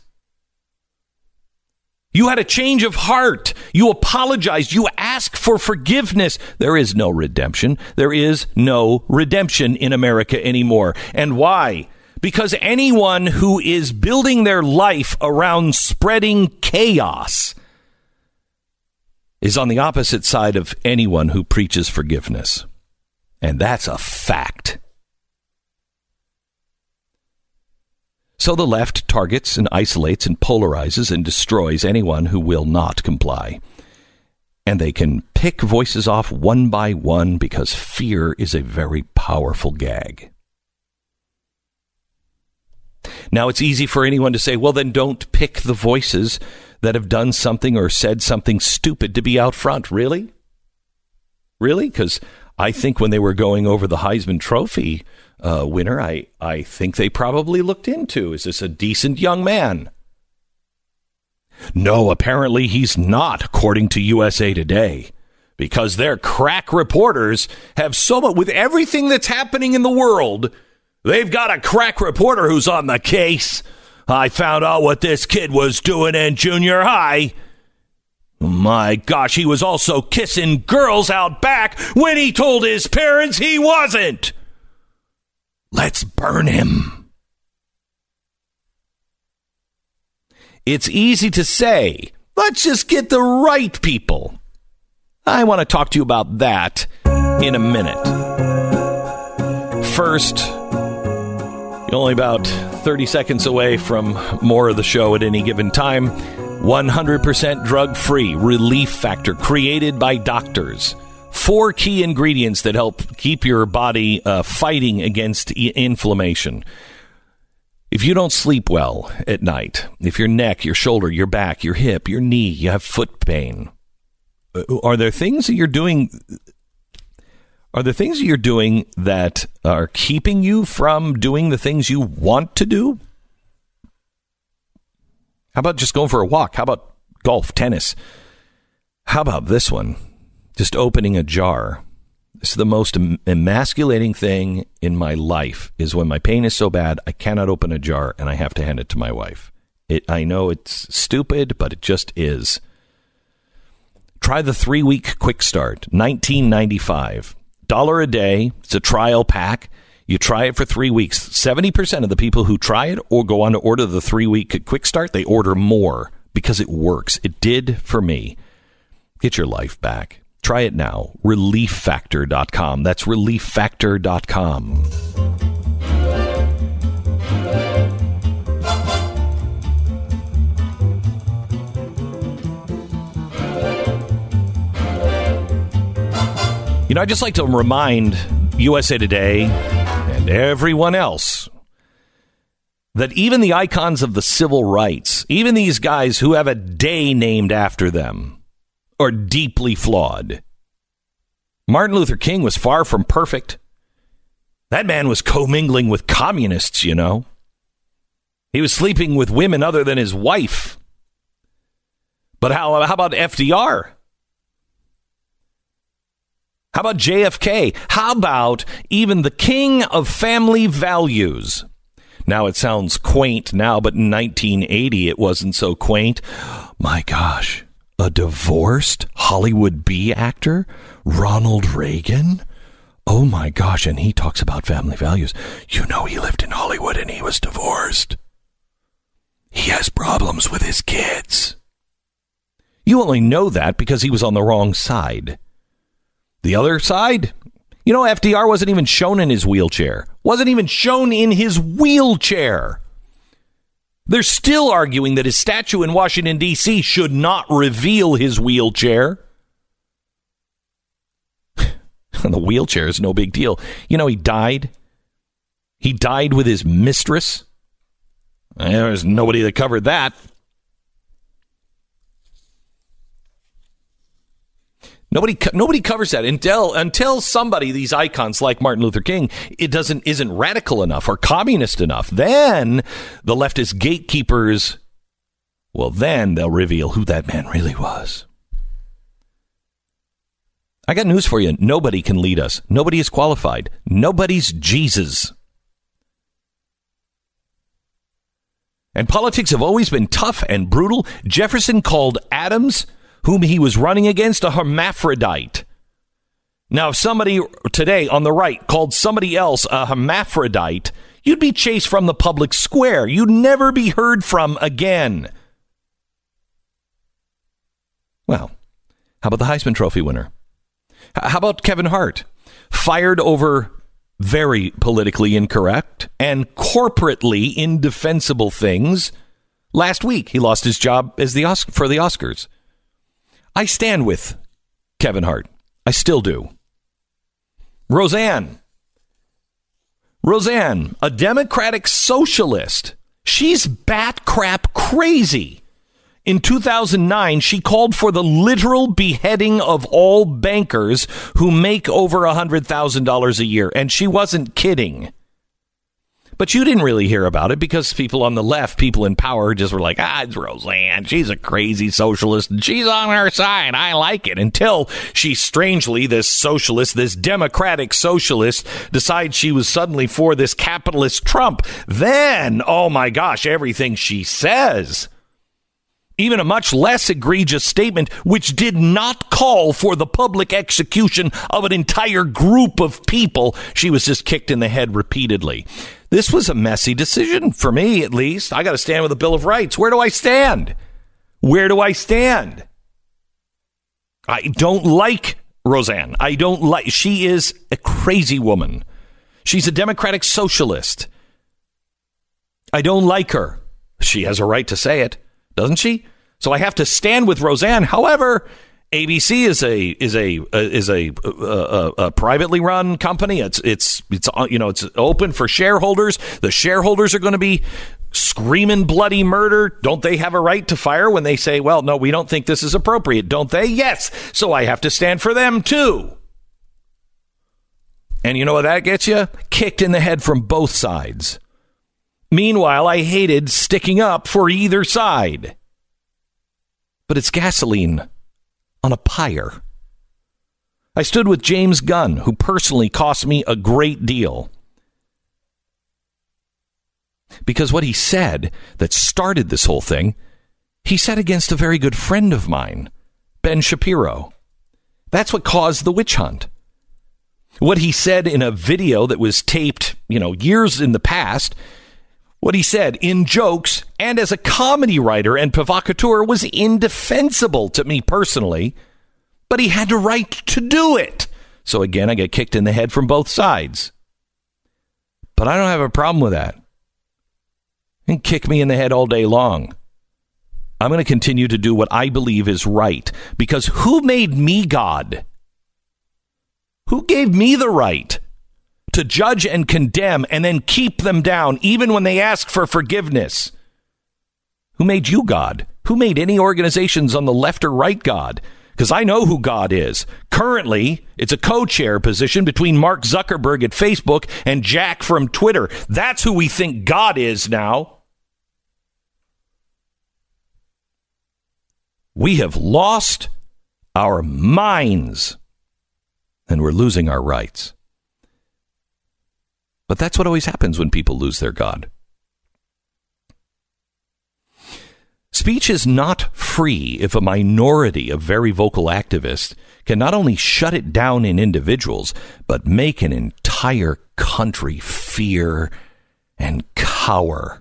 you had a change of heart, you apologized, you asked for forgiveness, there is no redemption. There is no redemption in America anymore. And why? because anyone who is building their life around spreading chaos is on the opposite side of anyone who preaches forgiveness. And that's a fact. So the left targets and isolates and polarizes and destroys anyone who will not comply. And they can pick voices off one by one because fear is a very powerful gag. Now, it's easy for anyone to say, well, then don't pick the voices that have done something or said something stupid to be out front. Really? Really? Because I think when they were going over the Heisman Trophy winner, I think they probably looked into, is this a decent young man? No, apparently he's not, according to USA Today, because their crack reporters have so much, with everything that's happening in the world, they've got a crack reporter who's on the case. I found out what this kid was doing in junior high. My gosh, he was also kissing girls out back when he told his parents he wasn't. Let's burn him. It's easy to say, let's just get the right people. I want to talk to you about that in a minute. First, you're only about 30 seconds away from more of the show at any given time. 100% drug-free Relief Factor, created by doctors. 4 key ingredients that help keep your body fighting against inflammation. If you don't sleep well at night, if your neck, your shoulder, your back, your hip, your knee, you have foot pain, are there things that you're doing? Are there things that you're doing that are keeping you from doing the things you want to do? How about just going for a walk? How about golf, tennis? How about this one? Just opening a jar. This is the most emasculating thing in my life, is when my pain is so bad, I cannot open a jar and I have to hand it to my wife. I know it's stupid, but it just is. Try the 3-week quick start, $19.95. $1 a day. It's a trial pack. You try it for 3 weeks. 70% of the people who try it or go on to order the 3-week quick start, they order more because it works. It did for me. Get your life back. Try it now. ReliefFactor.com. That's ReliefFactor.com. You know, I'd just like to remind USA Today and everyone else that even the icons of the civil rights, even these guys who have a day named after them, are deeply flawed. Martin Luther King was far from perfect. That man was commingling with communists, you know. He was sleeping with women other than his wife. But how about FDR? How about JFK? How about even the king of family values? Now, it sounds quaint now, but in 1980, it wasn't so quaint. My gosh, a divorced Hollywood B actor, Ronald Reagan? Oh, my gosh, and he talks about family values. You know, he lived in Hollywood and he was divorced. He has problems with his kids. You only know that because he was on the wrong side. The other side? You know, FDR wasn't even shown in his wheelchair. Wasn't even shown in his wheelchair. They're still arguing that his statue in Washington, D.C. should not reveal his wheelchair. The wheelchair is no big deal. You know, he died. He died with his mistress. There's nobody that covered that. Nobody covers that until somebody, these icons like Martin Luther King, isn't radical enough or communist enough. Then the leftist gatekeepers, well, then they'll reveal who that man really was. I got news for you. Nobody can lead us. Nobody is qualified. Nobody's Jesus. And politics have always been tough and brutal. Jefferson called Adams, whom he was running against, a hermaphrodite. Now, if somebody today on the right called somebody else a hermaphrodite, You'd be chased from the public square. You'd never be heard from again. Well, how about the Heisman Trophy winner? How about Kevin Hart? Fired over very politically incorrect and corporately indefensible things. Last week, he lost his job as for the Oscars. I stand with Kevin Hart. I still do. Roseanne, a Democratic socialist. She's bat crap crazy. In 2009, she called for the literal beheading of all bankers who make over $100,000 a year. And she wasn't kidding. But you didn't really hear about it because people on the left, people in power, just were like, it's Roseanne. She's a crazy socialist and she's on our side. I like it. Until she strangely, this socialist, this Democratic socialist, decides she was suddenly for this capitalist Trump. Then, oh my gosh, everything she says. Even a much less egregious statement, which did not call for the public execution of an entire group of people. She was just kicked in the head repeatedly. This was a messy decision for me, at least. I got to stand with the Bill of Rights. Where do I stand? Where do I stand? I don't like Roseanne. She is a crazy woman. She's a Democratic socialist. I don't like her. She has a right to say it, doesn't she? So I have to stand with Roseanne. However, ABC is a privately run company. It's open for shareholders. The shareholders are going to be screaming bloody murder. Don't they have a right to fire when they say, well, no, we don't think this is appropriate, don't they? Yes. So I have to stand for them too. And you know what that gets you? Kicked in the head from both sides. Meanwhile, I hated sticking up for either side. But it's gasoline on a pyre. I stood with James Gunn, who personally cost me a great deal. Because what he said that started this whole thing, he said against a very good friend of mine, Ben Shapiro. That's what caused the witch hunt. What he said in a video that was taped, years in the past, what he said in jokes and as a comedy writer and provocateur was indefensible to me personally, but he had the right to do it. So again, I get kicked in the head from both sides. But I don't have a problem with that. And kick me in the head all day long. I'm going to continue to do what I believe is right. Because who made me God? Who gave me the right to judge and condemn and then keep them down even when they ask for forgiveness? Who made you God? Who made any organizations on the left or right God? Because I know who God is. Currently, it's a co-chair position between Mark Zuckerberg at Facebook and Jack from Twitter. That's who we think God is now. We have lost our minds and we're losing our rights. But that's what always happens when people lose their God. Speech is not free if a minority of very vocal activists can not only shut it down in individuals, but make an entire country fear and cower.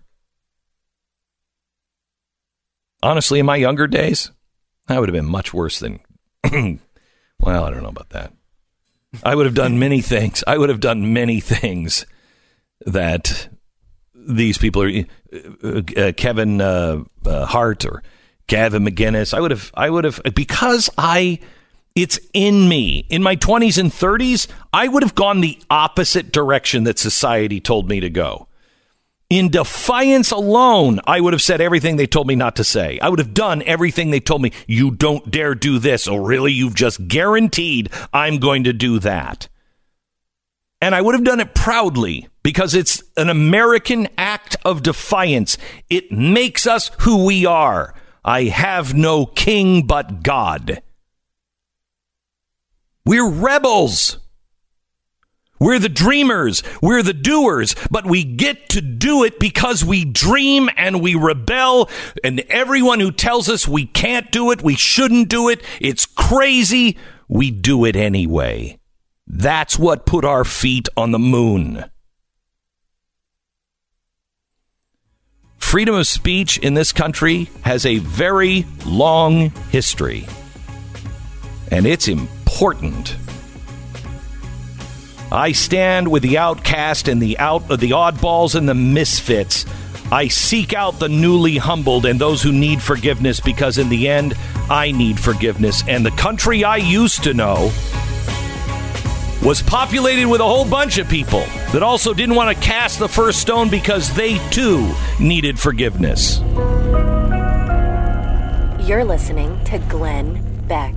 Honestly, in my younger days, that would have been much worse than, well, I don't know about that. I would have done many things. That these people are Kevin Hart or Gavin McInnes. I would have because it's in me. In my 20s and 30s, I would have gone the opposite direction that society told me to go. In defiance alone, I would have said everything they told me not to say. I would have done everything they told me. You don't dare do this. Oh, really? You've just guaranteed I'm going to do that. And I would have done it proudly because it's an American act of defiance. It makes us who we are. I have no king but God. We're rebels. We're the dreamers. We're the doers. But we get to do it because we dream and we rebel. And everyone who tells us we can't do it, we shouldn't do it, it's crazy, we do it anyway. That's what put our feet on the moon. freedom of speech in this country has a very long history, and it's important. I stand with the outcast and the oddballs and the misfits. I seek out the newly humbled and those who need forgiveness, because in the end, I need forgiveness. And the country I used to know was populated with a whole bunch of people that also didn't want to cast the first stone because they, too, needed forgiveness. You're listening to Glenn Beck.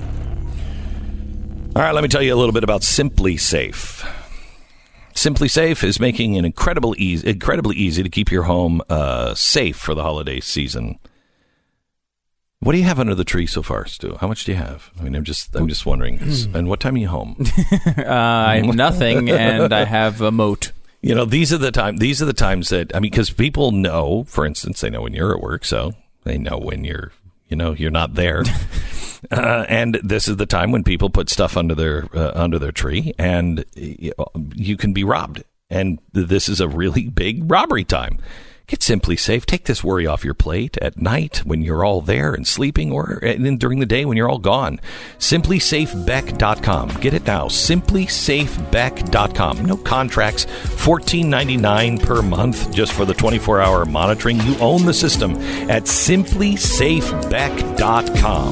All right, let me tell you a little bit about Simply Safe. Simply Safe is making it incredibly easy to keep your home safe for the holiday season. What do you have under the tree so far, Stu? How much do you have? I mean, I'm just wondering. And what time are you home? I have nothing, and I have a moat. You know, these are the times that, I mean, because people know, for instance, they know when you're at work, so they know when you're not there. And this is the time when people put stuff under their tree, and you can be robbed. And this is a really big robbery time. Get Simply Safe. Take this worry off your plate at night when you're all there and sleeping, or during the day when you're all gone. SimplySafeBeck.com. Get it now. SimplySafeBeck.com. No contracts. $14.99 per month just for the 24-hour monitoring. You own the system at SimplySafeBeck.com.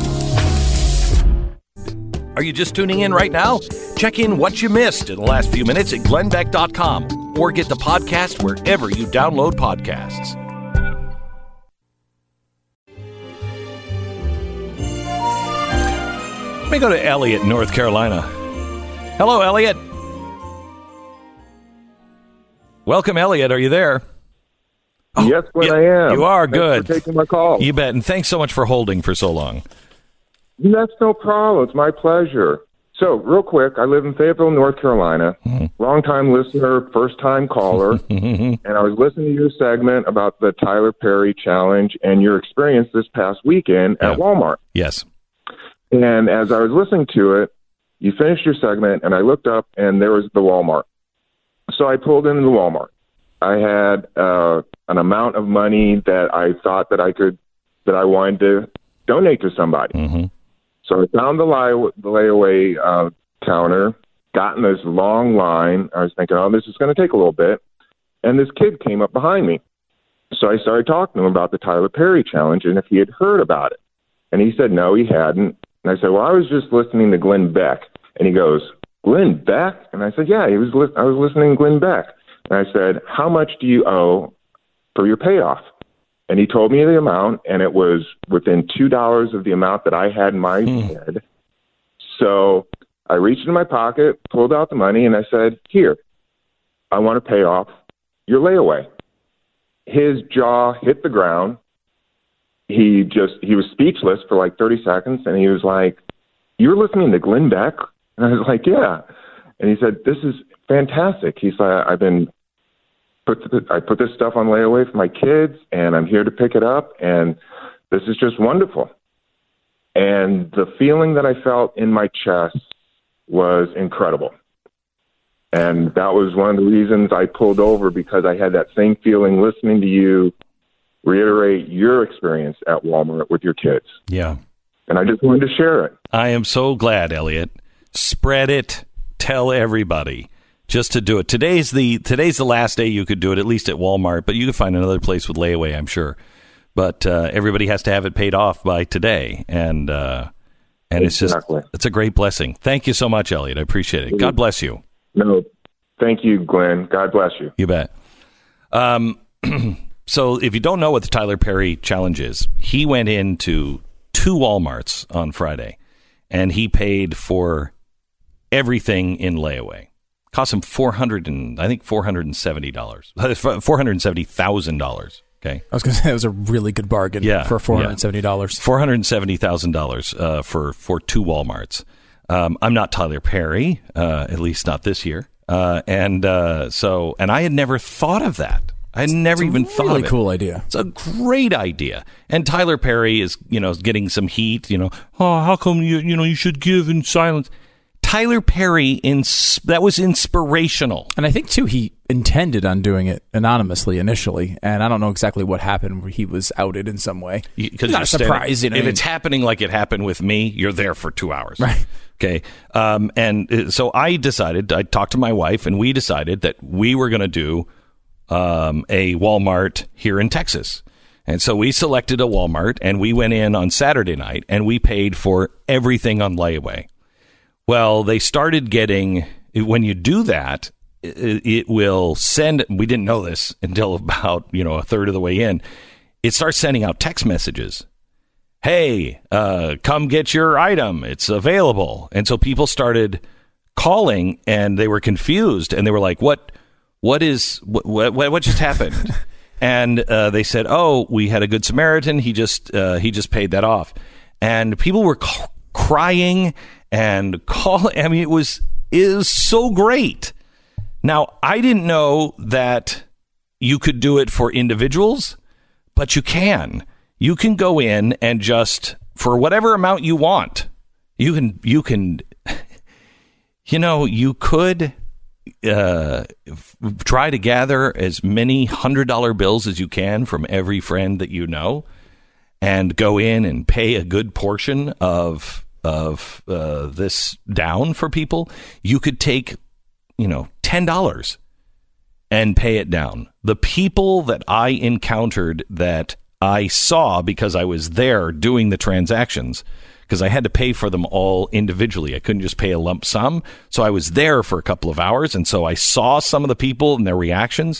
Are you just tuning in right now? Check in what you missed in the last few minutes at glennbeck.com, or get the podcast wherever you download podcasts. Let me go to Elliot, North Carolina. Hello, Elliot. Welcome, Elliot. Are you there? Yes, I am. You are. Thanks good. for taking my call. You bet. And thanks so much for holding for so long. That's no problem. It's my pleasure. So, real quick, I live in Fayetteville, North Carolina. Long-time listener, first-time caller. And I was listening to your segment about the Tyler Perry Challenge and your experience this past weekend at Walmart. Yes. And as I was listening to it, you finished your segment, and I looked up, and there was the Walmart. So I pulled into the Walmart. I had an amount of money that I thought that I wanted to donate to somebody. Mm-hmm. So I found the layaway counter, got in this long line. I was thinking, oh, this is going to take a little bit. And this kid came up behind me. So I started talking to him about the Tyler Perry Challenge and if he had heard about it. And he said, no, he hadn't. And I said, well, I was just listening to Glenn Beck. And he goes, Glenn Beck? And I said, yeah, I was listening to Glenn Beck. And I said, how much do you owe for your payoff? And he told me the amount, and it was within $2 of the amount that I had in my head. So I reached into my pocket, pulled out the money, and I said, here, I want to pay off your layaway. His jaw hit the ground. He was speechless for like 30 seconds, and he was like, you were listening to Glenn Beck? And I was like, yeah. And he said, this is fantastic. He's like, I put this stuff on layaway for my kids, and I'm here to pick it up, and this is just wonderful. And the feeling that I felt in my chest was incredible. And that was one of the reasons I pulled over, because I had that same feeling listening to you reiterate your experience at Walmart with your kids. Yeah. And I just wanted to share it. I am so glad, Elliot. Spread it. Tell everybody. Just to do it. Today's the last day you could do it, at least at Walmart, but you could find another place with layaway, I'm sure. But everybody has to have it paid off by today, and it's a great blessing. Thank you so much, Elliot. I appreciate it. God bless you. No, thank you, Glenn. God bless you. You bet. So if you don't know what the Tyler Perry Challenge is, he went into 2 Walmarts on Friday, and he paid for everything in layaway. Cost him $470,000. Okay, I was going to say it was a really good bargain for $470. $470,000 for 2 Walmarts. I'm not Tyler Perry, at least not this year, and I had never thought of that. I had never even thought of it. Really cool idea. It's a great idea. And Tyler Perry is getting some heat. Oh, how come you should give in silence? Tyler Perry, that was inspirational. And I think, too, he intended on doing it anonymously initially. And I don't know exactly what happened where he was outed in some way. Because not a surprise. If it's happening like it happened with me, you're there for 2 hours. Right. Okay. And so I talked to my wife, and we decided that we were going to do a Walmart here in Texas. And so we selected a Walmart, and we went in on Saturday night, and we paid for everything on layaway. Well, they started getting, when you do that, it will send, we didn't know this until about, a third of the way in, it starts sending out text messages. Hey, come get your item. It's available. And so people started calling, and they were confused, and they were like, what just happened? And they said, oh, we had a Good Samaritan. He just paid that off. And people were crying and calling. I mean, it was so great. Now, I didn't know that you could do it for individuals, but you can. You can go in and just, for whatever amount you want, you could try to gather as many $100 bills as you can from every friend that you know, and go in and pay a good portion of this down for people. You could take, $10 and pay it down. The people that I encountered that I saw because I was there doing the transactions, because I had to pay for them all individually. I couldn't just pay a lump sum. So I was there for a couple of hours, and so I saw some of the people and their reactions.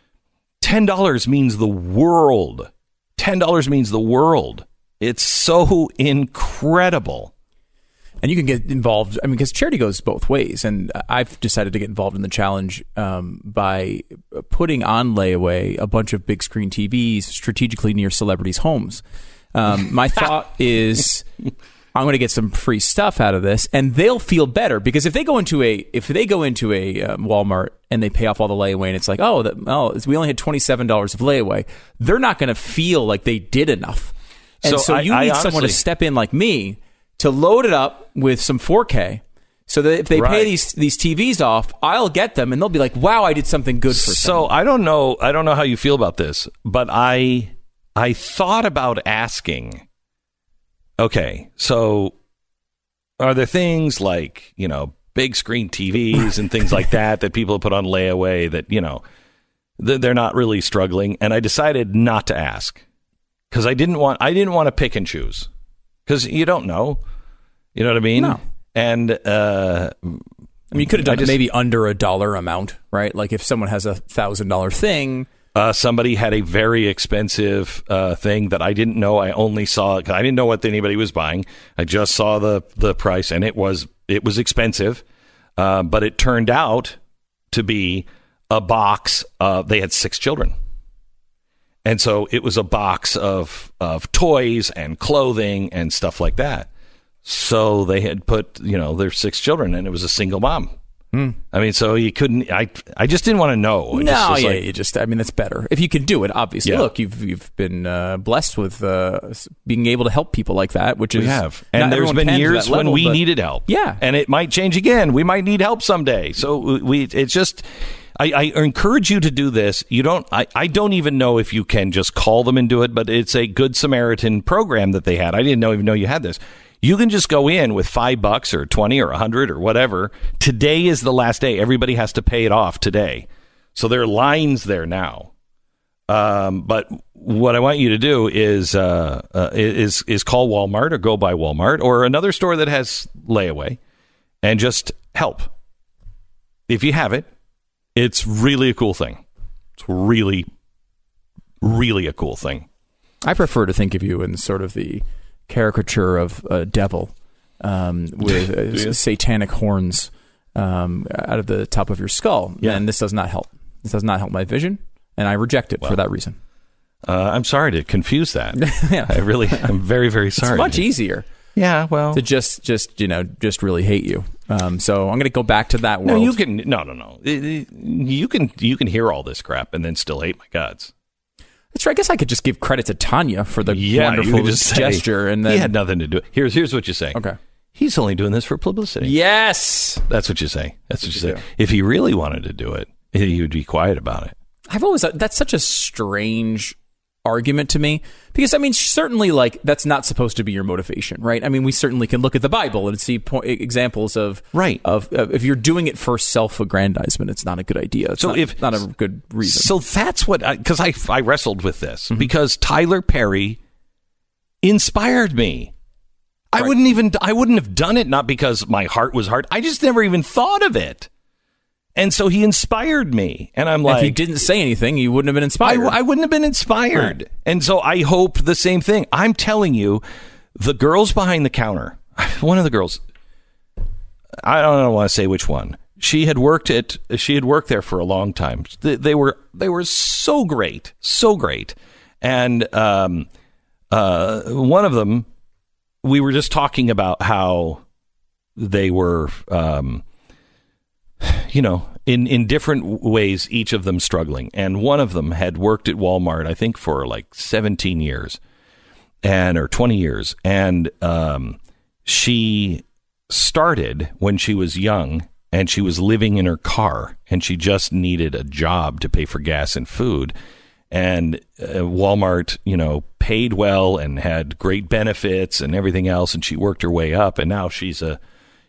$10 means the world. $10 means the world. It's so incredible. And you can get involved, because charity goes both ways. And I've decided to get involved in the challenge by putting on layaway a bunch of big screen TVs strategically near celebrities' homes. My thought is, I'm going to get some free stuff out of this, and they'll feel better, because if they go into a Walmart and they pay off all the layaway, and it's like, we only had $27 of layaway, they're not going to feel like they did enough. And so you need someone to step in like me to load it up with some 4K, so that if they pay these TVs off, I'll get them, and they'll be like, wow, I did something good for someone. So I don't know how you feel about this, but I thought about asking, okay, so are there things like, big screen TVs and things like that people put on layaway that, they're not really struggling? And I decided not to ask, because I didn't want to pick and choose, because you don't know. You know what I mean? No. And you could have done it maybe under $1 amount, right? Like if someone has $1,000 thing. Somebody had a very expensive thing that I didn't know. I only saw it because I didn't know what anybody was buying. I just saw the price, and it was expensive. But it turned out to be a box. They had 6 children, and so it was a box of toys and clothing and stuff like that. So they had put their 6 children, and it was a single mom. I mean, so you couldn't. I just didn't want to know. That's better if you can do it. Obviously, look, you've been blessed with being able to help people like that, which is we have. And there's been years when we needed help. Yeah, and it might change again. We might need help someday. So it's just. I encourage you to do this. You don't. I don't even know if you can just call them and do it, but it's a Good Samaritan program that they had. I didn't even know you had this. You can just go in with $5 or 20 or 100 or whatever. Today is the last day. Everybody has to pay it off today. So there are lines there now. But what I want you to do is call Walmart or go by Walmart or another store that has layaway and just help. If you have it, it's really a cool thing. It's really, really a cool thing. I prefer to think of you in sort of the caricature of a devil with satanic horns out of the top of your skull. Yeah. And this does not help. This does not help my vision, and I reject it for that reason. I'm sorry to confuse that. I'm very, very sorry. It's much easier. Yeah, well, to just really hate you. So I'm going to go back to that world. No, you can. No. You can hear all this crap and then still hate my gods. That's right. I guess I could just give credit to Tanya for the wonderful gesture, and then he had nothing to do. Here's what you say. Okay. he's only doing this for publicity. Yes. That's what you say. That's what you say. If he really wanted to do it, he would be quiet about it. I've always thought that's such a strange argument to me, because I mean, certainly, like, that's not supposed to be your motivation, right? I mean, we certainly can look at the Bible and see examples of if you're doing it for self-aggrandizement, it's not a good idea. It's not a good reason. So that's what, because I wrestled with this because Tyler Perry inspired me. Right. I wouldn't have done it, not because my heart was hard. I just never even thought of it. And so he inspired me. And I'm like, if he didn't say anything, you wouldn't have been inspired. I wouldn't have been inspired. Right. And so I hope the same thing. I'm telling you, the girls behind the counter, one of the girls, I don't want to say which one. She had worked there for a long time. They were so great. And one of them, we were just talking about how they were, in different ways, each of them struggling. And one of them had worked at Walmart, I think, for like 17 years or 20 years. And she started when she was young, and she was living in her car, and she just needed a job to pay for gas and food. And Walmart, paid well and had great benefits and everything else. And she worked her way up. And now she's I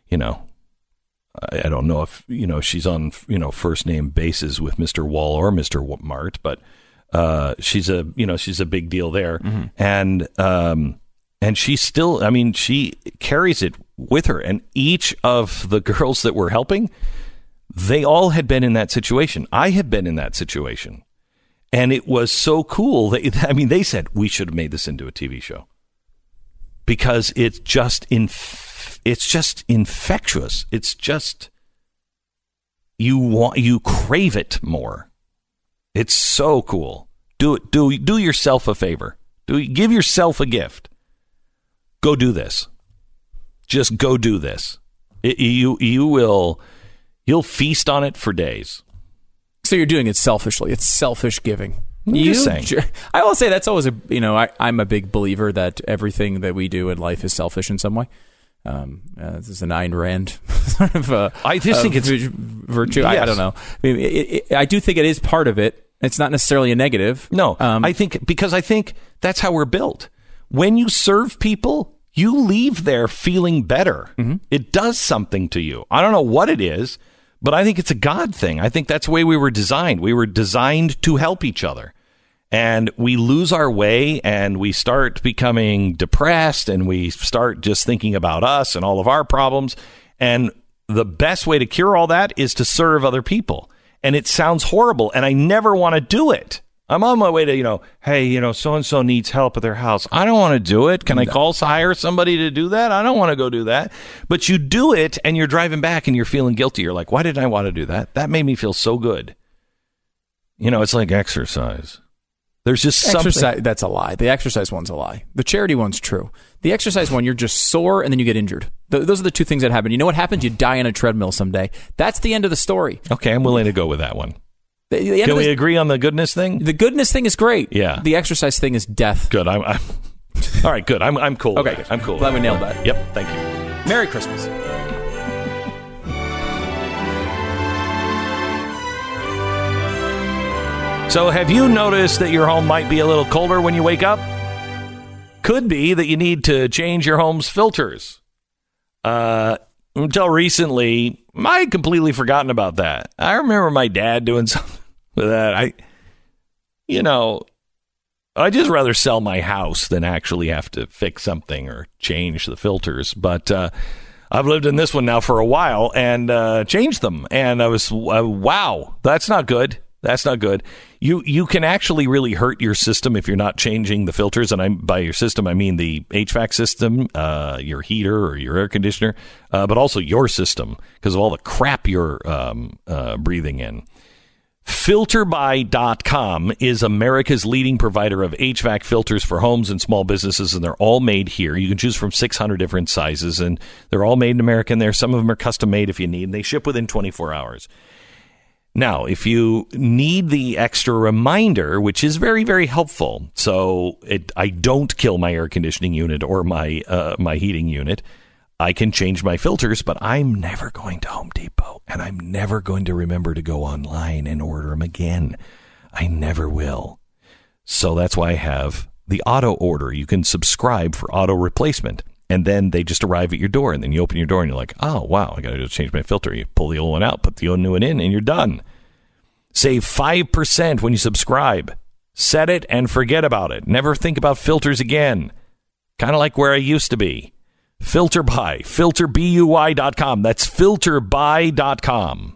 don't know if, she's on, first name basis with Mr. Wall or Mr. Mart, but she's a big deal there. Mm-hmm. And she's still, she carries it with her. And each of the girls that were helping, they all had been in that situation. I had been in that situation. And it was so cool. They said we should have made this into a TV show because it's just infectious. It's just you crave it more. It's so cool. Do yourself a favor. Give yourself a gift. Go do this. Just go do this. You'll feast on it for days. So you're doing it selfishly. It's selfish giving. Just saying. I will say that's always I'm a big believer that everything that we do in life is selfish in some way. This is an Ayn Rand sort of I just think it's virtue. Yes. I don't know. I do think it is part of it. It's not necessarily a negative. No, I think that's how we're built. When you serve people, you leave there feeling better. Mm-hmm. It does something to you. I don't know what it is, but I think it's a God thing. I think that's the way we were designed. We were designed to help each other. And we lose our way and we start becoming depressed and we start just thinking about us and all of our problems. And the best way to cure all that is to serve other people. And it sounds horrible and I never want to do it. I'm on my way to, hey, so-and-so needs help at their house. I don't want to do it. Can I hire somebody to do that? I don't want to go do that. But you do it and you're driving back and you're feeling guilty. You're like, why didn't I want to do that? That made me feel so good. It's like exercise. There's just something. That's a lie. The exercise one's a lie. The charity one's true. The exercise one, you're just sore and then you get injured. Those are the two things that happen. You know what happens? You die on a treadmill someday. That's the end of the story. Okay, I'm willing to go with that one. Can we agree on the goodness thing? The goodness thing is great. Yeah. The exercise thing is death. Good. I'm all right, good. I'm cool. Okay, good. I'm cool. Glad we nailed that. Yep, thank you. Merry Christmas. So have you noticed that your home might be a little colder when you wake up? Could be that you need to change your home's filters. Until recently, I had completely forgotten about that. I remember my dad doing something with that. I'd just rather sell my house than actually have to fix something or change the filters. But I've lived in this one now for a while and changed them. And I was, wow, that's not good. That's not good. You can actually really hurt your system if you're not changing the filters. And by your system, I mean the HVAC system, your heater or your air conditioner, but also your system because of all the crap you're breathing in. Filterbuy.com is America's leading provider of HVAC filters for homes and small businesses, and they're all made here. You can choose from 600 different sizes, and they're all made in America in there. Some of them are custom made if you need, and they ship within 24 hours. Now, if you need the extra reminder, which is very, very helpful, so I don't kill my air conditioning unit or my heating unit, I can change my filters, but I'm never going to Home Depot, and I'm never going to remember to go online and order them again. I never will. So that's why I have the auto order. You can subscribe for auto replacement, and then they just arrive at your door, and then you open your door, and you're like, oh, wow, I got to change my filter. You pull the old one out, put the new one in, and you're done. Save 5% when you subscribe. Set it and forget about it. Never think about filters again. Kind of like where I used to be. FilterBuy, filterbuy.com. That's filterbuy.com.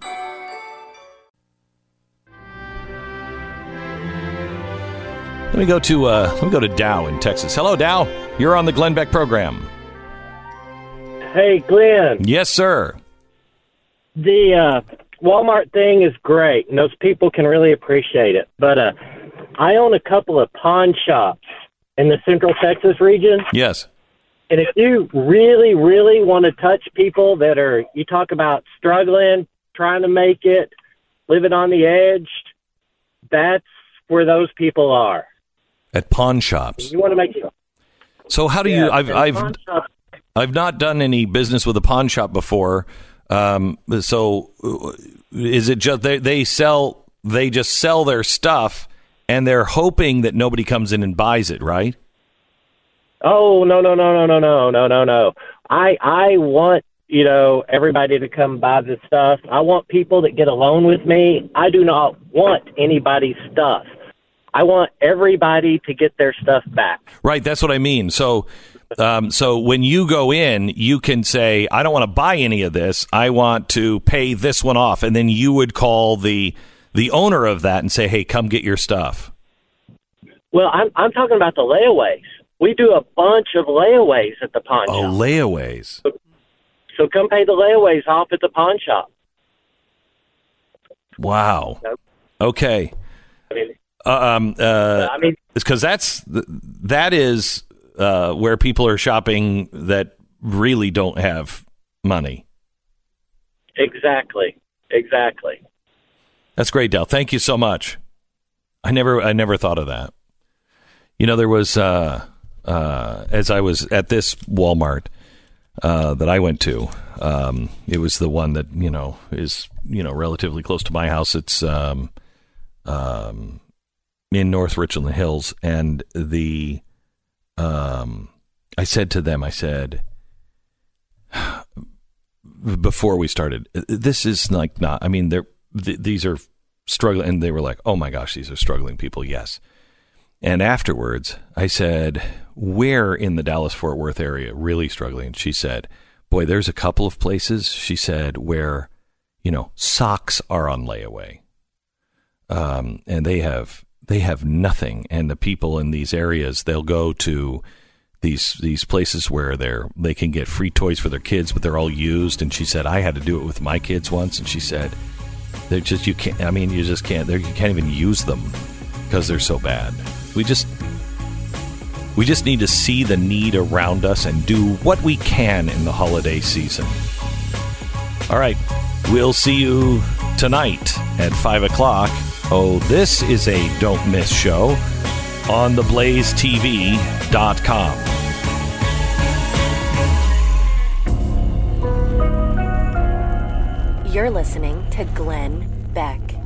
Let me go to Dow in Texas. Hello, Dow. You're on the Glenn Beck program. Hey, Glenn. Yes, sir. The Walmart thing is great, and those people can really appreciate it. But I own a couple of pawn shops in the Central Texas region. Yes. And if you really, really want to touch people that are, you talk about struggling, trying to make it, living on the edge, that's where those people are. At pawn shops. You want to make it. So how do you? I've not done any business with a pawn shop before. So is it just they just sell their stuff and they're hoping that nobody comes in and buys it, right? Oh, no. I want, everybody to come buy this stuff. I want people that get a loan with me. I do not want anybody's stuff. I want everybody to get their stuff back. Right, that's what I mean. So when you go in, you can say, I don't want to buy any of this. I want to pay this one off. And then you would call the owner of that and say, hey, come get your stuff. Well, I'm talking about the layaways. We do a bunch of layaways at the pawn shop. Oh, layaways. So come pay the layaways off at the pawn shop. Wow. Okay. Because that is where people are shopping that really don't have money. Exactly. That's great, Del. Thank you so much. I never thought of that. There was as I was at this Walmart that I went to, it was the one that is relatively close to my house. It's in North Richland Hills, and I said to them, before we started, this is like not. I mean, these are struggling, and they were like, "Oh my gosh, these are struggling people." Yes. And afterwards, I said, where in the Dallas-Fort Worth area really struggling? She said, boy, there's a couple of places, she said, where, socks are on layaway. And they have nothing. And the people in these areas, they'll go to these places where they can get free toys for their kids, but they're all used. And she said, I had to do it with my kids once. And she said, you just can't, you can't even use them because they're so bad. We just need to see the need around us and do what we can in the holiday season. All right. We'll see you tonight at 5 o'clock. Oh, this is a don't miss show on theblazetv.com. You're listening to Glenn Beck.